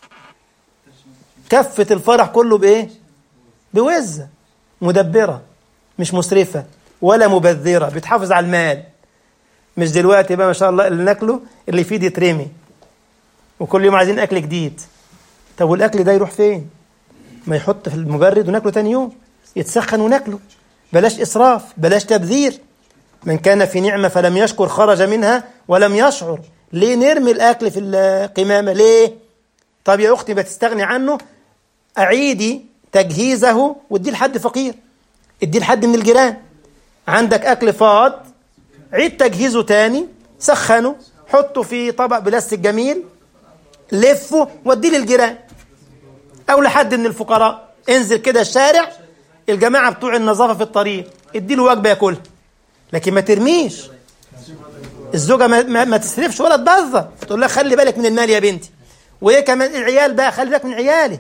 كفة الفرح كله بإيه؟ بوزة مدبرة، مش مسرفة ولا مبذرة، بتحافظ على المال. مش دلوقتي بقى ما شاء الله اللي ناكله اللي فيه دي يترمي، وكل يوم عايزين أكل جديد. طب والأكل ده يروح فين؟ ما يحط في المبرد وناكله تاني يوم، يتسخن وناكله. بلاش إسراف، بلاش تبذير. من كان في نعمة فلم يشكر خرج منها ولم يشعر. ليه نرمي الأكل في القمامة؟ ليه؟ طب يا أختي بتستغني عنه، أعيدي تجهيزه واديه لحد فقير، اديه لحد من الجيران. عندك أكل فاض، عيد تجهيزه تاني، سخنه، حطه في طبق بلاستيك جميل، لفه وديه للجيران أو لحد من الفقراء. انزل كده الشارع، الجماعة بتوع النظافة في الطريق، اديله وجبة ياكلها، لكن ما ترميش. الزوجة ما تسرفش ولا تبذر، تقول لها خلي بالك من المال يا بنتي. وإيه كمان؟ العيال بقى خلي بالك من عيالي،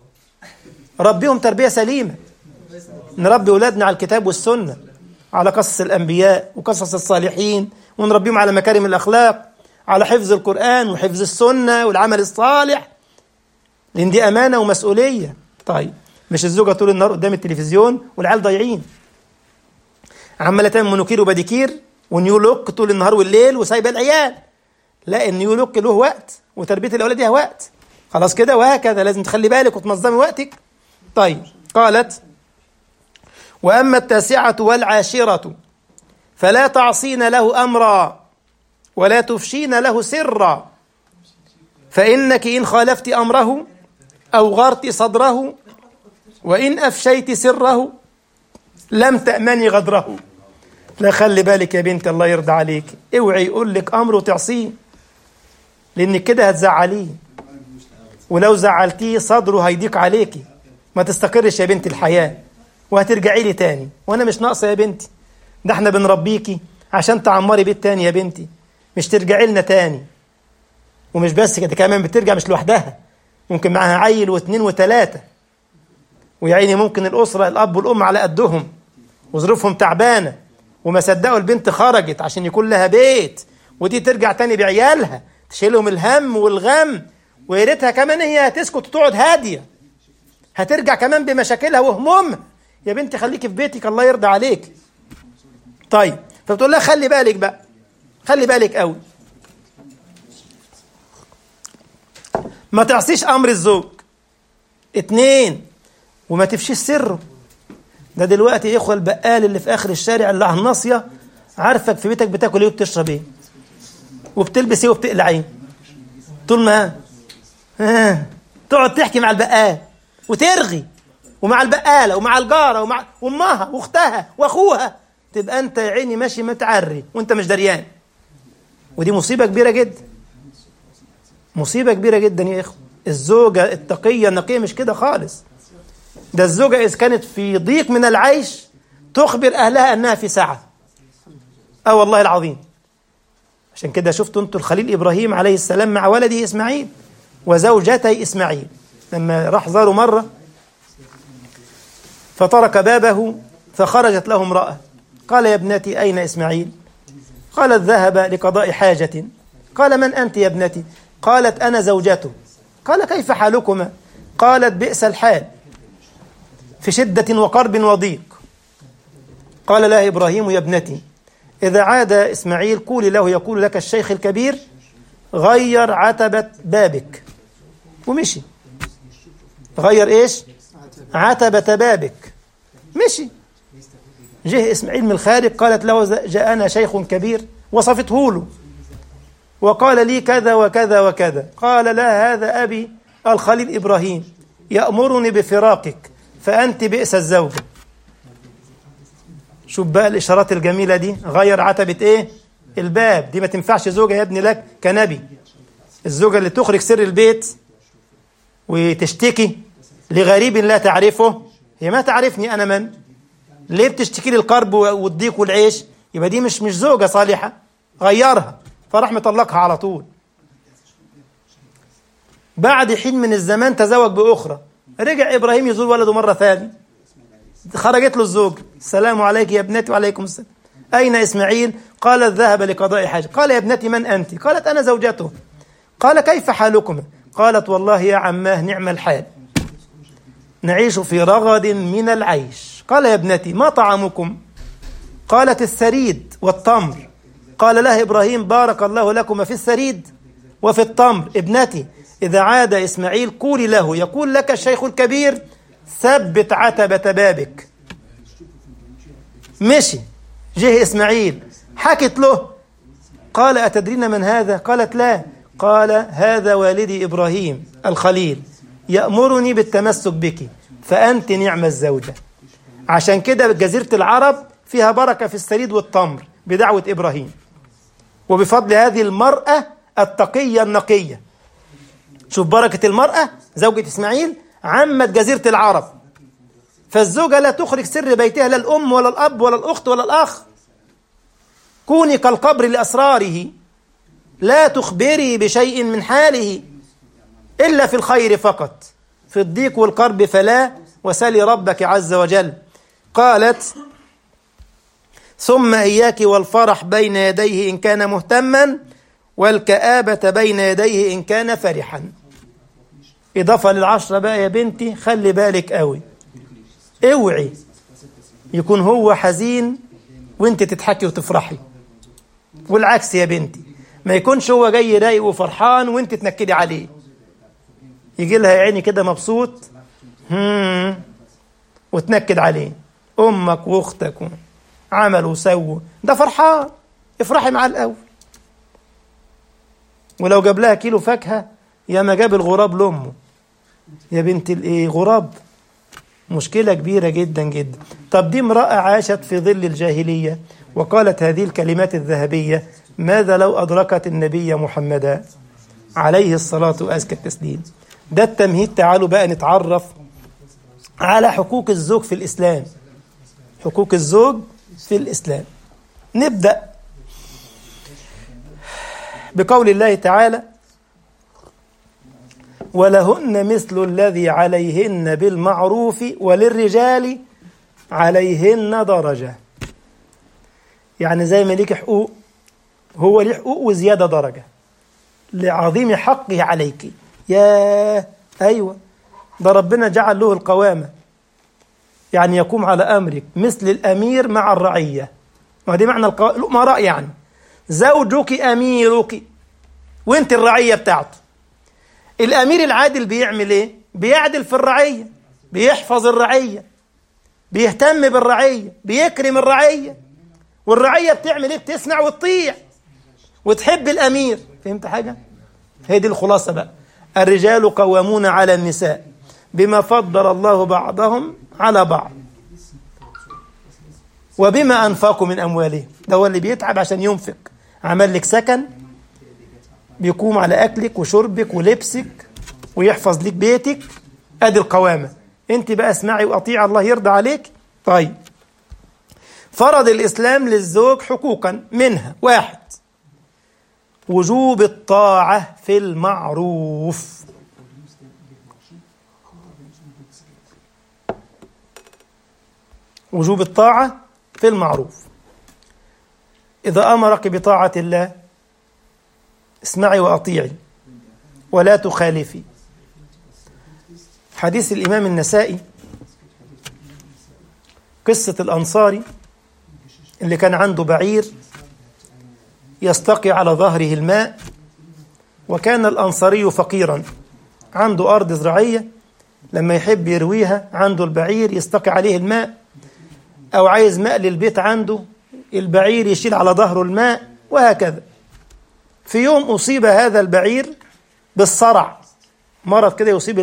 ربيهم تربية سليمة. نربي أولادنا على الكتاب والسنة، على قصص الأنبياء وقصص الصالحين، ونربيهم على مكارم الأخلاق، على حفظ القرآن وحفظ السنة والعمل الصالح، لأن دي أمانة ومسؤولية. طيب مش الزوجة طول النهار قدام التلفزيون والعيال ضايعين، عمالة تعمل منوكير وباديكير ونيو لوك طول النهار والليل وسايبة العيال. لا، النيو لوك له وقت، وتربية الأولاد ليها وقت، خلاص كده. وهكذا لازم تخلي بالك وتنظمي وقتك. طيب قالت وأما التاسعة والعاشرة فلا تعصين له أمرا ولا تفشين له سرا، فإنك إن خالفت أمره أو غرت صدره وإن أفشيت سره لم تأمني غدره. لا، خلي بالك يا بنت، الله يرضى عليك، اوعي يقول لك أمر وتعصيه، لأنك كده هتزعليه، ولو زعلتيه صدره هيضيق عليكي، ما تستقرش يا بنت الحياة، وهترجعي لي تاني. وأنا مش ناقصة يا بنتي، ده احنا بنربيكي عشان تعمري بيت تاني يا بنتي، مش ترجعي لنا تاني. ومش بس كده، كمان بترجع مش لوحدها، ممكن معاها عيل واثنين وثلاثة، ويعيني ممكن الأسرة الأب والأم على قدهم وظروفهم تعبانة، وما صدقوا البنت خرجت عشان يكون لها بيت، ودي ترجع تاني بعيالها تشيلهم الهم والغم، ويا ريتها كمان هي هتسكت وتقعد هادية، هترجع كمان بمشاكلها وهمومها. يا بنتي خليكي في بيتك، الله يرضى عليك. طيب فبتقول لها خلي بالك بقى، خلي بالك قوي، ما تعصيش أمر الزوج. 2، وما تفشيش سره. ده دلوقتي إخوة البقال اللي في آخر الشارع اللي على الناصية عارفك في بيتك بتاكل إيه وبتشرب إيه وبتلبس إيه وبتقلع إيه، طول ما تقعد تحكي مع البقال وترغي، ومع البقالة ومع الجارة ومع أمها وأختها وأخوها، تبقى أنت يا عيني ماشي متعري وأنت مش دريان. ودي مصيبة كبيرة جدا، مصيبة كبيرة جدا يا إخوة. الزوجة التقية النقية مش كده خالص. ده الزوجة إذا كانت في ضيق من العيش تخبر أهلها أنها في سعة. والله العظيم. عشان كده شفتوا أنتوا الخليل إبراهيم عليه السلام مع ولده إسماعيل وزوجتي إسماعيل، لما راح زاروا مرة فطرق بابه فخرجت له امرأة، قال يا ابنتي أين إسماعيل؟ قالت ذهب لقضاء حاجة. قال من أنت يا ابنتي؟ قالت أنا زوجته. قال كيف حالكما؟ قالت بئس الحال، في شدة وقرب وضيق. قال لها إبراهيم يا ابنتي إذا عاد إسماعيل قولي له يقول لك الشيخ الكبير غير عتبة بابك. ومشي غير إيش؟ عتبة بابك. مشي. جه إسماعيل من الخارج، قالت له جاءنا شيخ كبير، وصفته له وقال لي كذا وكذا وكذا. قال لا هذا أبي الخليل إبراهيم يأمرني بفراقك فأنت بئس الزوجة. شوف بقى الإشارات الجميلة دي. غير عتبة إيه؟ الباب. دي ما تنفعش زوجة يا ابني لك كنبي. الزوجة اللي تخرج سر البيت وتشتكي لغريب لا تعرفه، هي ما تعرفني أنا من، ليه بتشتكي لي القرب والضيق والعيش؟ يبقى دي مش زوجة صالحة. غيرها. فراح مطلقها على طول. بعد حين من الزمان تزوج بأخرى، رجع إبراهيم يزور ولده مرة ثانية، خرجت له الزوج السلام عليك يا ابنتي. وعليكم السلام. أين إسماعيل؟ قالت ذهب لقضاء حاجة. قال يا ابنتي من أنت؟ قالت أنا زوجته. قال كيف حالكما؟ قالت والله يا عماه نعم الحال، نعيش في رغد من العيش. قال يا ابنتي ما طعامكم؟ قالت الثريد والتمر. قال لها إبراهيم بارك الله لكما في الثريد وفي التمر. ابنتي إذا عاد إسماعيل قولي له يقول لك الشيخ الكبير ثبت عتبة بابك. مشي. جه إسماعيل، حكت له. قال أتدرين من هذا؟ قالت لا. قال هذا والدي إبراهيم الخليل يأمرني بالتمسك بك فأنت نعم الزوجة. عشان كده جزيرة العرب فيها بركة في الثريد والتمر بدعوة إبراهيم وبفضل هذه المرأة التقية النقية. شوف بركة المرأة زوجة إسماعيل عمت جزيرة العرب. فالزوجة لا تخرج سر بيتها، لا الأم ولا الأب ولا الأخت ولا الأخ. كوني كالقبر لأسراره، لا تخبري بشيء من حاله إلا في الخير فقط، في الضيق والقرب فلا، وسلي ربك عز وجل. قالت ثم إياك والفرح بين يديه إن كان مهتما، والكآبة بين يديه إن كان فرحا. إضافة للعشرة بقى يا بنتي، خلي بالك قوي، اوعي يكون هو حزين وانت تضحكي وتفرحي، والعكس يا بنتي، ما يكونش هو جاي رايق وفرحان وانت تنكدي عليه. يجي لها يا عيني كده مبسوط وتنكد عليه، امك واختك عملوا وسووا، ده فرحان، افرحي معاه الاول. ولو جاب لها كيلو فاكهه يا ما جاب الغراب لامه. يا بنت الايه، غراب، مشكله كبيره جدا جدا. طب دي امراه عاشت في ظل الجاهليه وقالت هذه الكلمات الذهبيه، ماذا لو ادركت النبي محمدا عليه الصلاه وازكى التسليم. ده التمهيد. تعالوا بقى نتعرف على حقوق الزوج في الاسلام. حقوق الزوج في الاسلام. نبدا بقول الله تعالى: ولهن مثل الذي عليهن بالمعروف وللرجال عليهن درجة. يعني زي ما ليك حقوق هو ليه حقوق وزيادة درجة لعظيم حقه عليك. يا أيوة، ده ربنا جعل له القوامة، يعني يقوم على أمرك مثل الأمير مع الرعية. وهذه معنى الأمراء، يعني زوجك أميرك وانت الرعية بتاعته. الأمير العادل بيعمل إيه؟ بيعدل في الرعية، بيحفظ الرعية، بيهتم بالرعية، بيكرم الرعية. والرعية بتعمل إيه؟ بتسمع وتطيع وتحب الأمير. فهمت حاجة؟ هي دي الخلاصة بقى. الرجال قوامون على النساء بما فضل الله بعضهم على بعض وبما أنفقوا من أموالهم. ده هو اللي بيتعب عشان ينفق، عمل لك سكن، بيقوم على أكلك وشربك ولبسك ويحفظ لك بيتك، أدي القوامة. أنت بقى اسمعي وأطيع الله يرضى عليك. طيب، فرض الإسلام للزوج حقوقا، منها 1 وجوب الطاعة في المعروف. وجوب الطاعة في المعروف. إذا أمرك بطاعة الله اسمعي وأطيعي ولا تخالفي. حديث الإمام النسائي، قصة الأنصاري اللي كان عنده بعير يستقي على ظهره الماء، وكان الأنصاري فقيرا عنده أرض زراعية، لما يحب يرويها عنده البعير يستقي عليه الماء، أو عايز ماء للبيت عنده البعير يشيل على ظهره الماء، وهكذا. في يوم أصيب هذا البعير بالصرع، مرض كده يصيب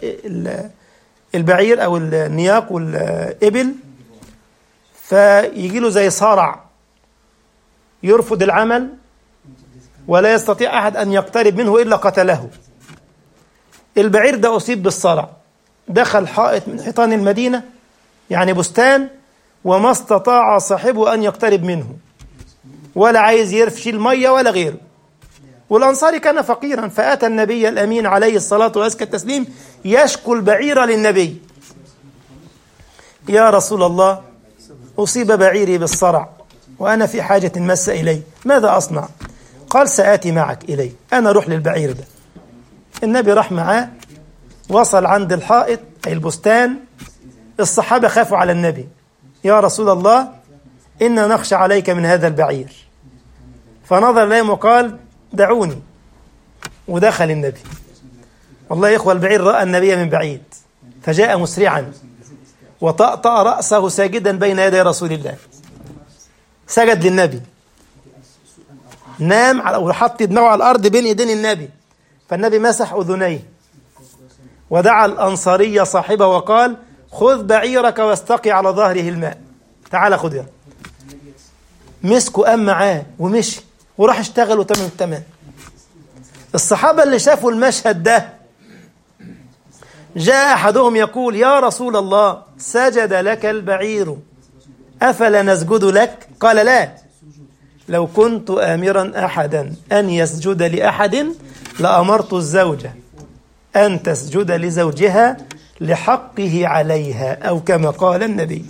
البعير أو النياق والإبل، فيجي له زي صرع، يرفض العمل ولا يستطيع أحد أن يقترب منه إلا قتله. البعير ده أصيب بالصرع، دخل حائط من حيطان المدينة، يعني بستان، وما استطاع صاحبه أن يقترب منه، ولا عايز يرفشي المية ولا غيره. والأنصاري كان فقيرا، فأتى النبي الأمين عليه الصلاة وأزكى التسليم يشكو البعير للنبي: يا رسول الله، أصيب بعيري بالصرع وأنا في حاجة مس إلي، ماذا أصنع؟ قال: سآتي معك إلي، أنا أروح للبعير ده. النبي راح معاه، وصل عند الحائط أي البستان. الصحابة خافوا على النبي: يا رسول الله، إنا نخشى عليك من هذا البعير. فنظر إليهم وقال: دعوني. ودخل النبي. والله يا إخوة، البعير رأى النبي من بعيد فجاء مسرعا وطأطأ رأسه ساجدا بين يدي رسول الله، سجد للنبي، نام وحط دماغه على الأرض بين يدين النبي، فالنبي مسح أذنيه ودعا الأنصاري صاحبه وقال: خذ بعيرك واستقي على ظهره الماء، تعال خذها. مسكوا قام معاه ومشي وراح اشتغل وتمام التمام. الصحابة اللي شافوا المشهد ده جاء أحدهم يقول: يا رسول الله، سجد لك البعير أفلا نسجد لك؟ قال: لا، لو كنت آمرا أحدا أن يسجد لأحد لأمرت الزوجة أن تسجد لزوجها لحقه عليها، أو كما قال النبي.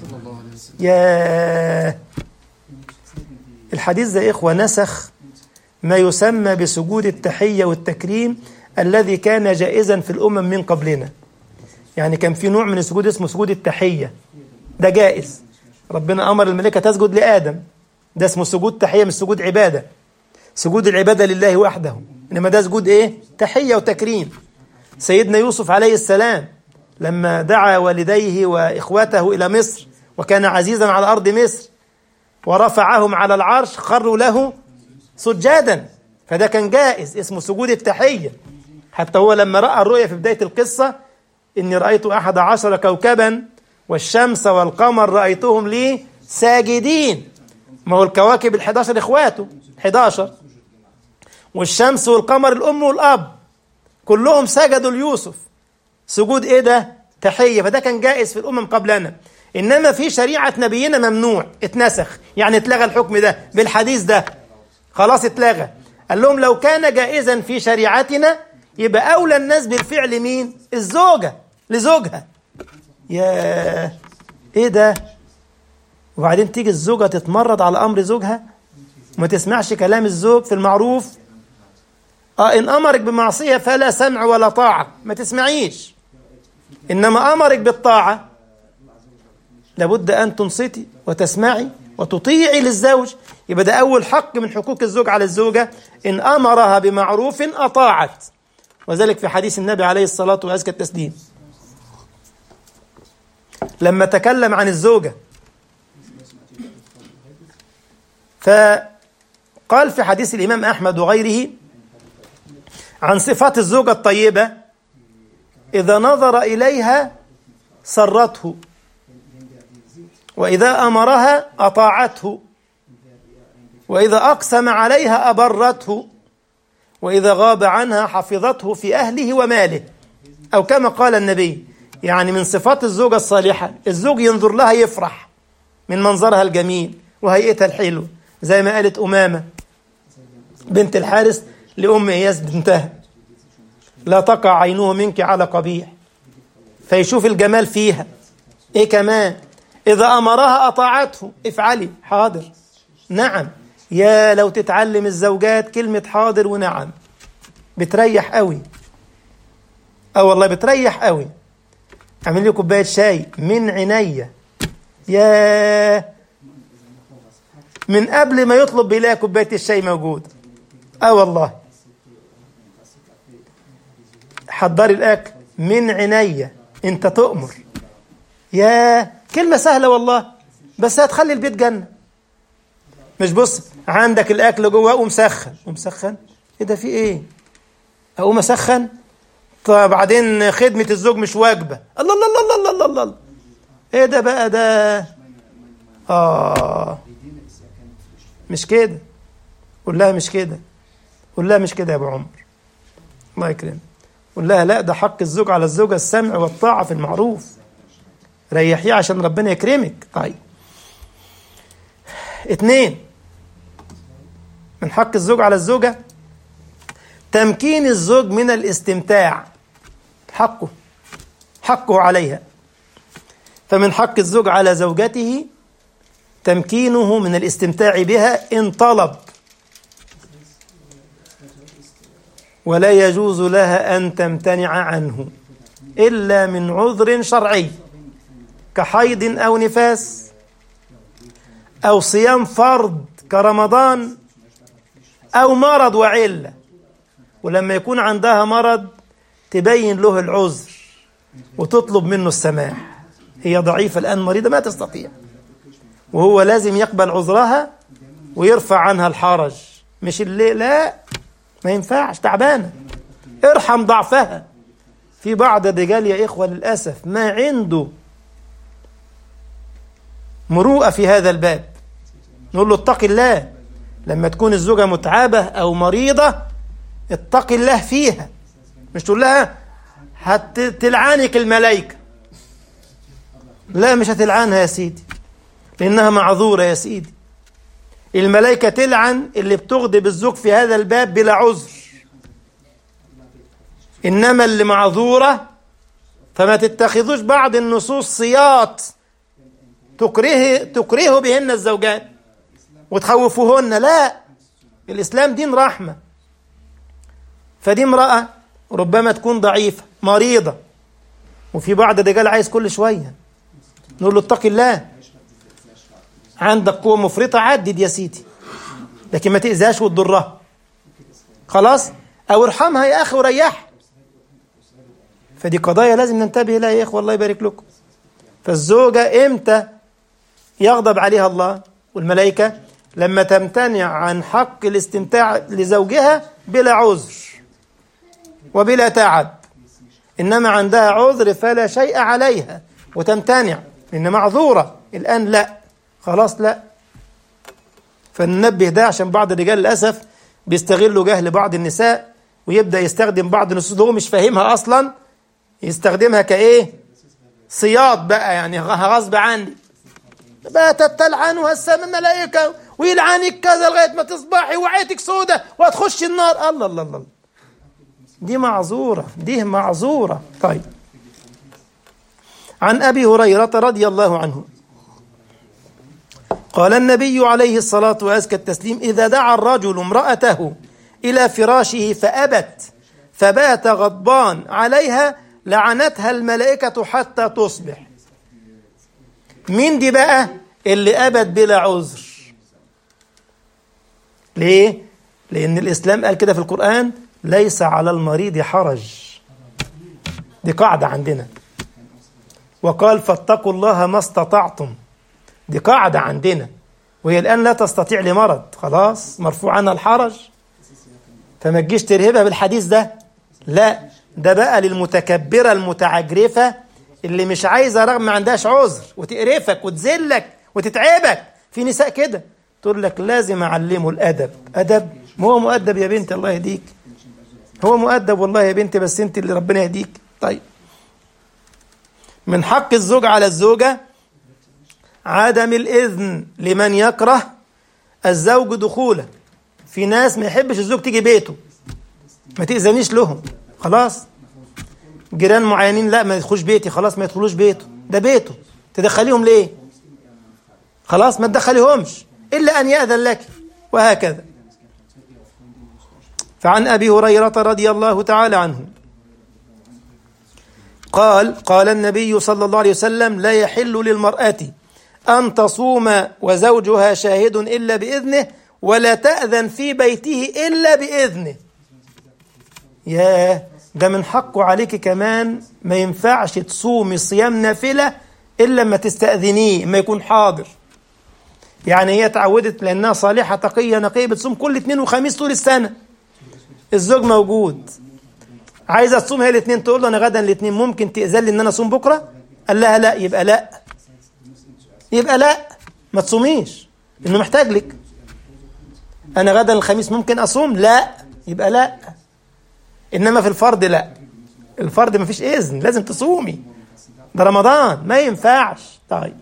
يا الحديث ده إخوة نسخ ما يسمى بسجود التحية والتكريم الذي كان جائزا في الأمم من قبلنا. يعني كان في نوع من السجود اسمه سجود التحية، ده جائز، ربنا أمر الملائكة تسجد لآدم، ده اسمه سجود تحية، مش سجود عبادة. سجود العبادة لله وحده، إنما ده سجود إيه؟ تحية وتكريم. سيدنا يوسف عليه السلام لما دعا والديه وإخوته إلى مصر وكان عزيزا على أرض مصر ورفعهم على العرش خروا له سجادا، فده كان جائز، اسمه سجود التحية. حتى هو لما رأى الرؤيا في بداية القصة: إني رأيت 11 كوكبا والشمس والقمر رأيتهم لي ساجدين. ما هو الكواكب 11 إخواته 11، والشمس والقمر الأم والأب، كلهم سجدوا ليوسف. سجود إيه ده؟ تحية. فده كان جائز في الأمم قبلنا، إنما في شريعة نبينا ممنوع، اتنسخ، يعني اتلغى الحكم ده بالحديث ده، خلاص اتلغى. قال لهم لو كان جائزا في شريعتنا يبقى أولى الناس بالفعل مين؟ الزوجة لزوجها. يا إيه ده؟ وبعدين تيجي الزوجة تتمرد على أمر زوجها وما تسمعش كلام الزوج في المعروف. إن أمرك بمعصية فلا سمع ولا طاعة، ما تسمعيش. إنما أمرك بالطاعة لابد أن تنصتي وتسمعي وتطيعي للزوج. يبقى ده أول حق من حقوق الزوج على الزوجة، إن أمرها بمعروف أطاعت. وذلك في حديث النبي عليه الصلاة وأزكى التسليم لما تكلم عن الزوجة فقال في حديث الإمام أحمد وغيره عن صفات الزوجة الطيبة: إذا نظر إليها سرته، وإذا أمرها أطاعته، وإذا أقسم عليها أبرته، وإذا غاب عنها حفظته في أهله وماله، أو كما قال النبي. يعني من صفات الزوجة الصالحة الزوج ينظر لها يفرح من منظرها الجميل وهيئتها الحلوة، زي ما قالت أمامة بنت الحارث لأم إياس بنتها: لا تقع عينه منك على قبيح، فيشوف الجمال فيها. إيه كمان؟ إذا أمرها أطاعته، افعلي، حاضر، نعم. يا لو تتعلم الزوجات كلمة حاضر ونعم، بتريح قوي. والله بتريح قوي. اعمل لي كوباية شاي من عينيا، يا من قبل ما يطلب بيلاقي كوباية الشاي موجود. والله حضري الأكل من عينيا، انت تؤمر. يا كلمة سهلة والله، بس هتخلي البيت جنة. مش بص عندك الأكل جوه أقوم مسخن، إيه ده في إيه؟ أقوم أسخن؟ طب بعدين خدمة الزوج مش واجبة. الله الله الله الله الله الله، إيه ده بقى ده؟ مش كده. قول لها مش كده، قول لها مش كده يا أبو عمر، الله يكرمك. قول لها لا، ده حق الزوج على الزوجة السمع والطاعة في المعروف، ريحيه عشان ربنا يكرمك. طيب 2، من حق الزوج على الزوجة تمكين الزوج من الاستمتاع، حقه عليها. فمن حق الزوج على زوجته تمكينه من الاستمتاع بها إن طلب، ولا يجوز لها أن تمتنع عنه إلا من عذر شرعي كحيض أو نفاس أو صيام فرض كرمضان أو مرض وعلة. ولما يكون عندها مرض تبين له العذر وتطلب منه السماح. هي ضعيفة الآن، مريضة ما تستطيع، وهو لازم يقبل عذرها ويرفع عنها الحرج. مش اللي لا، ما ينفعش، تعبانة، ارحم ضعفها. في بعض الرجال يا إخوة للأسف ما عنده مروءة في هذا الباب. نقول له اتق الله، لما تكون الزوجة متعبة أو مريضة اتق الله فيها، مش تقول لها هتلعنك الملائكة. لا، مش هتلعنها يا سيدي، لأنها معذورة يا سيدي. الملائكة تلعن اللي بتغضب الزوج في هذا الباب بلا عذر، إنما اللي معذورة فما تتخذوش بعض النصوص صياط تكره بهن الزوجات وتخوفوهن. لا، الإسلام دين رحمة. فدي امرأة ربما تكون ضعيفة مريضة، وفي بعض الرجال عايز كل شوية نقول له اتق الله، عندك قوة مفرطة عدد يا سيدي، لكن ما تأذاش وتضرها، خلاص، أو ارحمها يا أخي وريحها. فدي قضايا لازم ننتبه لها يا إخوة، الله يبارك لكم. فالزوجة إمتى يغضب عليها الله والملائكة؟ لما تمتنع عن حق الاستمتاع لزوجها بلا عذر وبلا تعب. إنما عندها عذر فلا شيء عليها وتمتنع لأن معذورة. الآن لا، خلاص لا. فننبه ده عشان بعض الرجال للأسف بيستغلوا جهل بعض النساء، ويبدأ يستخدم بعض النصوص هو مش فاهمها أصلا، يستخدمها كإيه؟ صياط بقى، يعني غصب عني بقى تلعنها السماء الملائكة ويلعنك كذا لغاية ما تصبحي وعيتك سودة وهتخش النار. الله الله الله، دي معذورة، دي معذورة. طيب، عن أبي هريرة رضي الله عنه قال النبي عليه الصلاة وأزكى التسليم: إذا دعا الرجل امرأته إلى فراشه فأبت فبات غضبان عليها لعنتها الملائكة حتى تصبح. مين دي بقى اللي أبت بلا عذر؟ ليه؟ لأن الإسلام قال كده في القرآن: ليس على المريض حرج. دي قاعدة عندنا. وقال: فاتقوا الله ما استطعتم. دي قاعدة عندنا، وهي الآن لا تستطيع لمرض، خلاص مرفوع عنها الحرج. فما تجيش ترهبها بالحديث ده، لا، ده بقى للمتكبرة المتعجرفة اللي مش عايزة رغم ما عندهاش عذر وتقرفك وتذلك وتتعبك. في نساء كده تقول لك لازم أعلمه الأدب. أدب؟ ما هو مؤدب يا بنتي، الله يهديك، هو مؤدب والله يا بنتي، بس انت اللي ربنا يهديك. طيب، من حق الزوج على الزوجة عدم الإذن لمن يكره الزوج دخوله. في ناس ما يحبش الزوج تيجي بيته، ما تأذنيش لهم، خلاص. جيران معينين لا ما يدخلوش بيتي، خلاص ما يدخلوش بيته، ده بيته، تدخليهم ليه؟ خلاص ما تدخليهمش إلا أن يأذن لك، وهكذا. فعن أبي هريرة رضي الله تعالى عنه قال النبي صلى الله عليه وسلم: لا يحل للمرأة أن تصوم وزوجها شاهد إلا بإذنه، ولا تأذن في بيته إلا بإذنه. ياه، ده من حقه عليك كمان، ما ينفعش تصومي صيام نافلة إلا لما تستأذنيه، ما يكون حاضر. يعني هي تعودت لأنها صالحة تقية نقية بتصوم كل اثنين وخميس طول السنة، الزوج موجود، عايزة تصوم هي الاثنين، تقول له أنا غدا الاثنين ممكن تأذن لي إن أنا أصوم بكرة؟ قال لها لا، يبقى لا، يبقى لا، ما تصوميش، إنه محتاج لك. أنا غدا الخميس ممكن أصوم؟ لا، يبقى لا. إنما في الفرض لا، الفرض ما فيش إذن، لازم تصومي، ده رمضان ما ينفعش. طيب،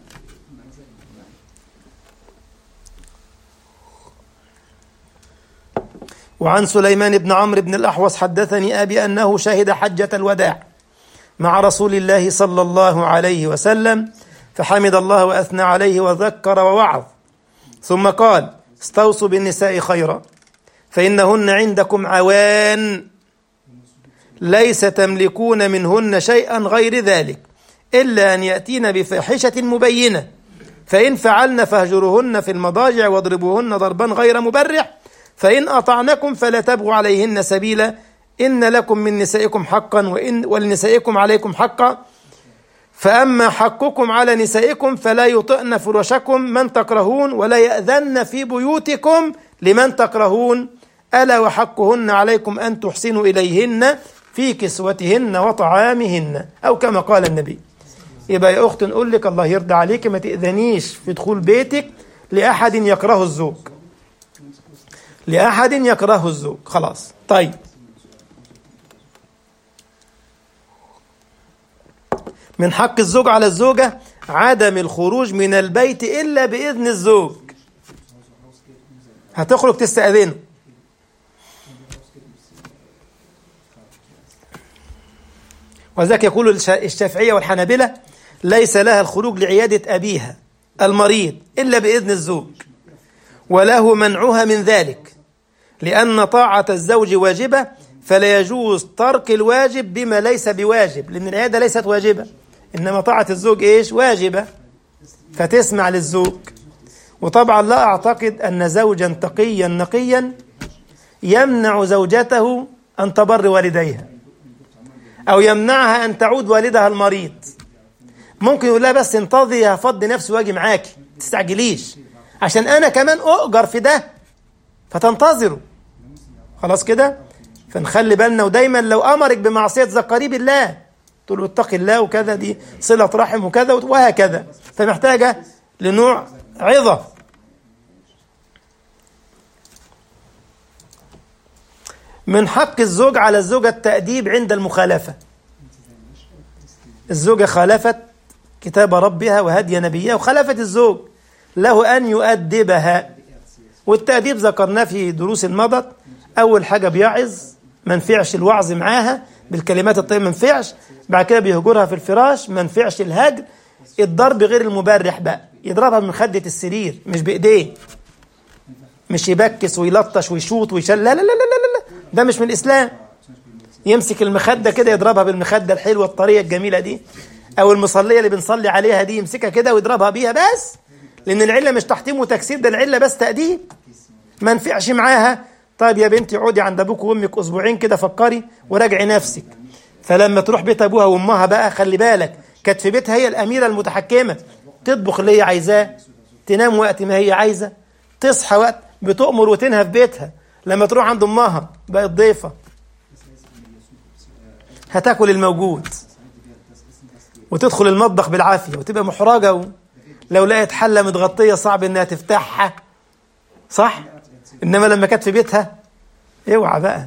وعن سليمان بن عمرو بن الأحوص حدثني أبي أنه شهد حجة الوداع مع رسول الله صلى الله عليه وسلم، فحمد الله وأثنى عليه وذكر ووعظ، ثم قال: استوصوا بالنساء خيرا، فإنهن عندكم عوان ليس تملكون منهن شيئا غير ذلك، إلا أن يأتين بفاحشة مبينة، فإن فعلن فاهجروهن في المضاجع واضربوهن ضربا غير مبرح، فإن أطعنكم فلا تبغوا عليهن سبيلا، إن لكم من نسائكم حقا ولنسائكم عليكم حقا، فأما حقكم على نسائكم فلا يطئن فرشكم من تكرهون، ولا يأذن في بيوتكم لمن تكرهون، ألا وحقهن عليكم أن تحسنوا إليهن في كسوتهن وطعامهن، أو كما قال النبي. يبقى يا أخت نقول لك الله يرضى عليك، ما تأذنيش في دخول بيتك لأحد يكره الزوج، لأحد يكره الزوج، خلاص. طيب، من حق الزوج على الزوجة عدم الخروج من البيت إلا بإذن الزوج. هتخرج تستأذنه. وذلك يقول الشافعية والحنابلة: ليس لها الخروج لعيادة أبيها المريض إلا بإذن الزوج، وله منعها من ذلك، لأن طاعة الزوج واجبة، فلا يجوز ترك الواجب بما ليس بواجب، لأن العيادة ليست واجبة، إنما طاعة الزوج إيش؟ واجبة، فتسمع للزوج. وطبعا لا أعتقد أن زوجا تقيا نقيا يمنع زوجته أن تبر والديها، أو يمنعها أن تعود والدها المريض. ممكن يقول لها بس انتظري هفضي نفسي واجي معاكي، تستعجليش، عشان أنا كمان أؤجر في ده، فتنتظروا. خلاص كده؟ فنخلي بالنا، ودايما لو أمرك بمعصية ذكريه بالله، تقول له اتق الله وكذا، دي صلة رحم وكذا وهكذا، فمحتاجة لنوع عظة. من حق الزوج على الزوجة التأديب عند المخالفة. الزوجة خالفت كتاب ربها وهدي نبيها وخالفت الزوج، له أن يؤدبها. والتأديب ذكرناه في دروس مضت. أول حاجة بيعظ، ما نفعش الوعظ معاها بالكلمات الطيبة، ما نفعش. بعد كده بيهجرها في الفراش، ما نفعش الهجر. الضرب غير المبرح بقى، يضربها من خدة السرير مش بإيديه، مش يبكس ويلطش ويشوط ويشل، لا لا لا لا لا، ده مش من الإسلام. يمسك المخدة كده يضربها بالمخدة الحلوة الطرية الجميلة دي، أو المصلية اللي بنصلي عليها دي يمسكها كده ويضربها بيها بس، لأن العلة مش تحطيم وتكسير، ده العلة بس تأديب. ما نفعش معاها. طيب يا بنتي عودي عند أبوك وأمك أسبوعين كده، فكري وراجعي نفسك. فلما تروح بيت أبوها وأمها بقى، خلي بالك، كانت في بيتها هي الأميرة المتحكمة، تطبخ اللي هي عايزاه، تنام وقت ما هي عايزة، تصحى وقت، بتؤمر وتنهى في بيتها. لما تروح عند امها بقت ضيفة، هتاكل الموجود وتدخل المطبخ بالعافية وتبقى محرجة، لو لقيت حلة متغطية صعب انها تفتحها، صح؟ انما لما كانت في بيتها اوعى بقى.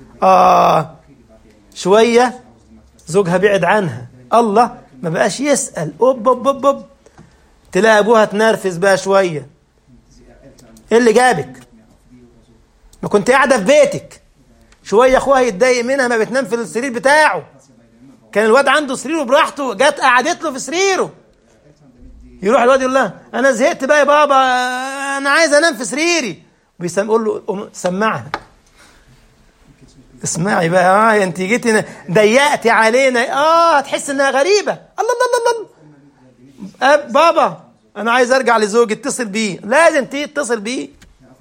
شوية زوجها بعد عنها، الله ما بقاش يسأل، أوب تلاقي ابوها تنرفز بقى شوية. ايه اللي جابك؟ ما كنت قاعدة في بيتك. شوية اخوها يتضايق منها ما بتنام في السرير بتاعه، كان الواد عنده سريره براحته، جت قعدت له في سريره، يروح الواد يقول لها انا زهقت بقى يا بابا، انا عايز انام في سريري، يقول له سمعها، اسمعي بقى، انت جيتي ضيقتي علينا، هتحس انها غريبه. الله الله الله الله، بابا انا عايز ارجع لزوجي، اتصل بيه، لازم تتصل بيه.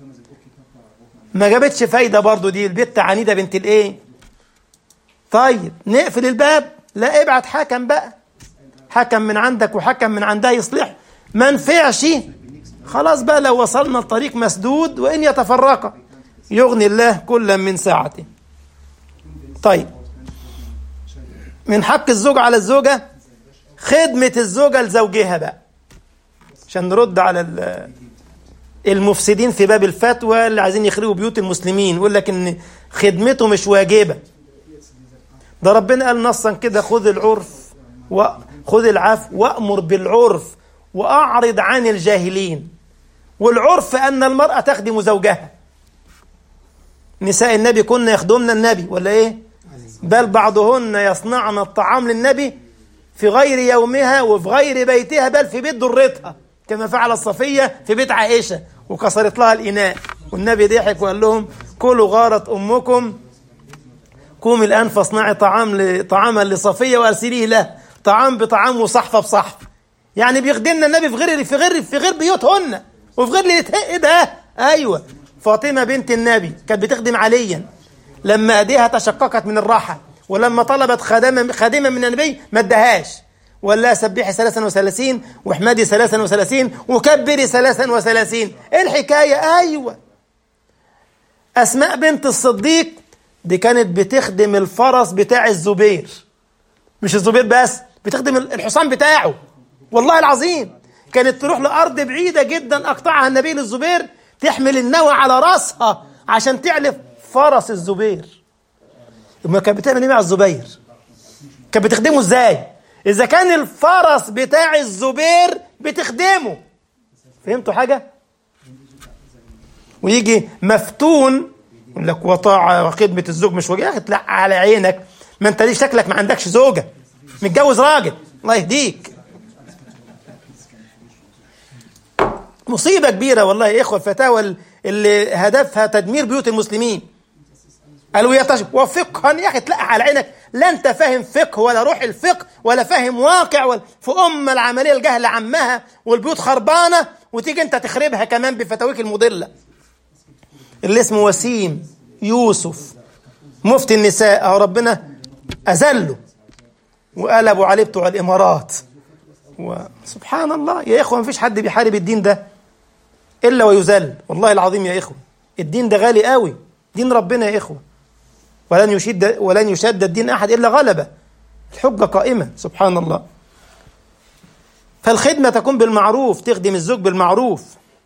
ما جابتش فايده برضو دي، البت عنيده بنت الايه. طيب نقفل الباب؟ لا، ابعت حكم بقى، حكم من عندك وحكم من عندها يصلح. ما نفعش خلاص بقى، لو وصلنا لطريق مسدود، وإن يتفرقا يغني الله كلا من ساعته. طيب، من حق الزوج على الزوجة خدمة الزوجة لزوجها بقى، عشان نرد على المفسدين في باب الفتوى اللي عايزين يخربوا بيوت المسلمين، يقول لك ان خدمته مش واجبة. ده ربنا قال نصا كده: خذ العرف وخذ العفو وأمر بالعرف وأعرض عن الجاهلين. والعرف أن المرأة تخدم زوجها. نساء النبي كن يخدمن النبي ولا إيه؟ بل بعضهن يصنعن الطعام للنبي في غير يومها وفي غير بيتها، بل في بيت ضرتها، كما فعل الصفية في بيت عائشة وكسرت لها الإناء، والنبي ضحك وقال لهم: كلوا غارت أمكم، قومي الآن فاصنعي طعاما لصفية وأرسليه له، طعام بطعام وصحفة بصحفة. يعني بيخدمنا النبي في غير بيوتهن وفي غير ايه ده. ايوه، فاطمة بنت النبي كانت بتخدم عليا لما ايديها تشققت من الراحة، ولما طلبت خادمة من النبي ما ادهاش، ولا سبحي 33 واحمدي 33 وكبري 33. ايه الحكاية؟ ايوه، اسماء بنت الصديق دي كانت بتخدم الفرس بتاع الزبير، مش الزبير بس، بتخدم الحصان بتاعه، والله العظيم. كانت تروح لأرض بعيدة جدا أقطعها النبي للزبير، تحمل النوى على رأسها عشان تعلف فرس الزبير. ما كانت بتعمل ايه مع الزبير؟ كانت بتخدمه ازاي؟ إذا كان الفرس بتاع الزبير بتخدمه، فهمتوا حاجة؟ ويجي مفتون يقول لك وطاعة وخدمة الزوج مش واجب. يا أخي تلقى على عينك، ما انت ليه شكلك ما عندكش زوجة، متجوز راجل، الله يهديك. مصيبة كبيرة والله يا إخوة، الفتاوى اللي هدفها تدمير بيوت المسلمين. قالوا وفقها. يا أخي تلقى على عينك، لا أنت فاهم فقه ولا روح الفقه ولا فاهم واقع، في العملية الجهل عمها والبيوت خربانة، وتيجي أنت تخربها كمان بفتاويك المضلة. اللي اسمه وسيم يوسف مفتي النساء، أو ربنا أذله وقلبوا عليه بتوع الإمارات. وسبحان الله يا إخوة، مفيش حد بيحارب الدين ده إلا ويذل، والله العظيم يا إخوة. الدين ده غالي قوي، دين ربنا يا إخوة، ولن يشد الدين أحد إلا غلبه، الحجة قائمة، سبحان الله. فالخدمة تكون بالمعروف، تخدم الزوج بالمعروف.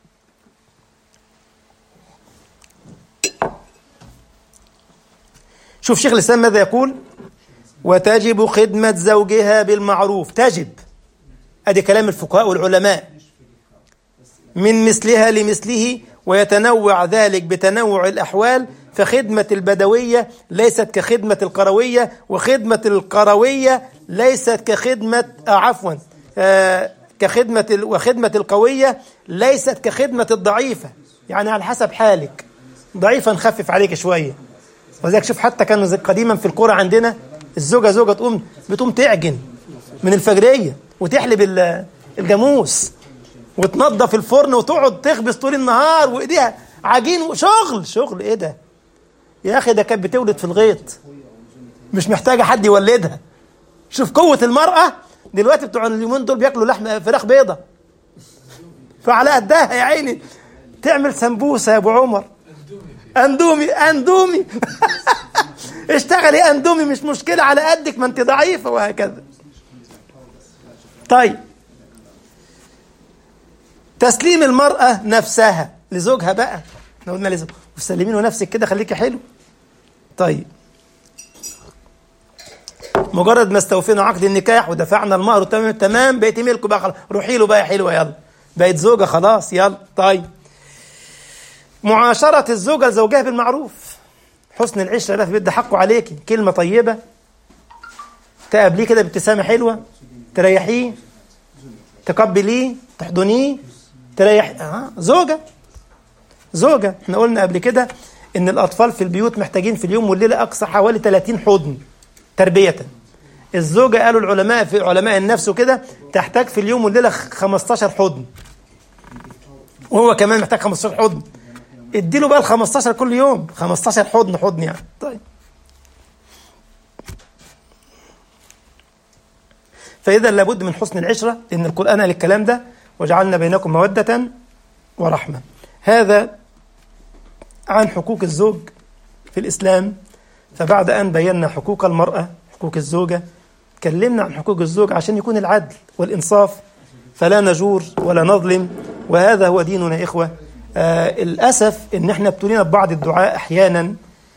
شوف شيخ الإسلام ماذا يقول: وتجب خدمة زوجها بالمعروف. تجب، أدي كلام الفقهاء والعلماء، من مثلها لمثله، ويتنوع ذلك بتنوع الأحوال. فخدمة البدوية ليست كخدمة القروية، وخدمة القروية ليست كخدمة وخدمة القوية ليست كخدمة الضعيفة. يعني على حسب حالك، ضعيفة نخفف عليك شوية. وذلك شوف، حتى كانوا قديما في القرى عندنا الزوجة بتقوم تعجن من الفجرية وتحلب الجاموس وتنظف الفرن وتقعد تخبز طول النهار، وايديها عجين وشغل. ايه ده يا اخي؟ ده كانت بتولد في الغيط، مش محتاجة حد يولدها. شوف قوة المرأة. دلوقتي بتوع اليومين دول بياكلوا لحم فراخ بيضة، فعلى قدها يا عيني تعمل سمبوسة يا ابو عمر، أندومي اشتغلي أندومي مش مشكلة، على قدك ما أنت ضعيفة، وهكذا. طيب، تسليم المرأة نفسها لزوجها بقى، احنا قلنا لازم وسلمينه نفسك كده خليكي حلو. طيب، مجرد ما استوفينا عقد النكاح ودفعنا المهر تمام بقيت ملكه بقى خلاص، روحي له بقى يا حلوه، يلا بقيت زوجة خلاص، يلا. طيب، معاشرة الزوجة لزوجها بالمعروف، حسن العشرة ده في بيت، حقه عليكي، كلمة طيبة تقابليه كده بابتسامة حلوة، تريحيه، تقبليه، تحضنيه، تريح. زوجة. احنا قلنا قبل كده ان الاطفال في البيوت محتاجين في اليوم والليلة اقصى حوالي 30 حضن تربية. الزوجة قالوا العلماء، في علماء النفس وكده، تحتاج في اليوم والليلة 15 حضن، وهو كمان محتاج 15 حضن. اديله بقى ال 15 كل يوم، 15 حضن يعني. طيب، فإذا لابد من حسن العشرة، لأن القرآن قال الكلام ده، وجعلنا بينكم مودة ورحمة. هذا عن حقوق الزوج في الإسلام. فبعد أن بينا حقوق المرأة، حقوق الزوجة، تكلمنا عن حقوق الزوج عشان يكون العدل والإنصاف، فلا نجور ولا نظلم، وهذا هو ديننا يا إخوة. الأسف إن احنا ابتلينا ببعض الدعاء أحيانا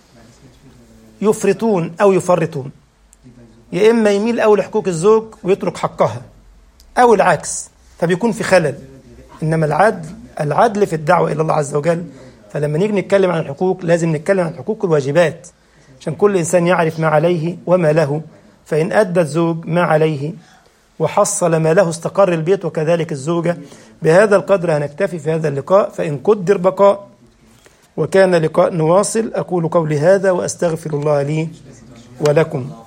يفرطون أو يفرطون، يا إما يميل أو لحقوق الزوج ويترك حقها، أو العكس، فبيكون في خلل. إنما العدل في الدعوة إلى الله عز وجل. فلما نيجي نتكلم عن الحقوق لازم نتكلم عن حقوق الواجبات، عشان كل إنسان يعرف ما عليه وما له. فإن أدى الزوج ما عليه وحصل ما له استقر البيت، وكذلك الزوجة. بهذا القدر هنكتفي في هذا اللقاء، فإن قدر بقاء وكان لقاء نواصل. أقول قولي هذا وأستغفر الله لي ولكم.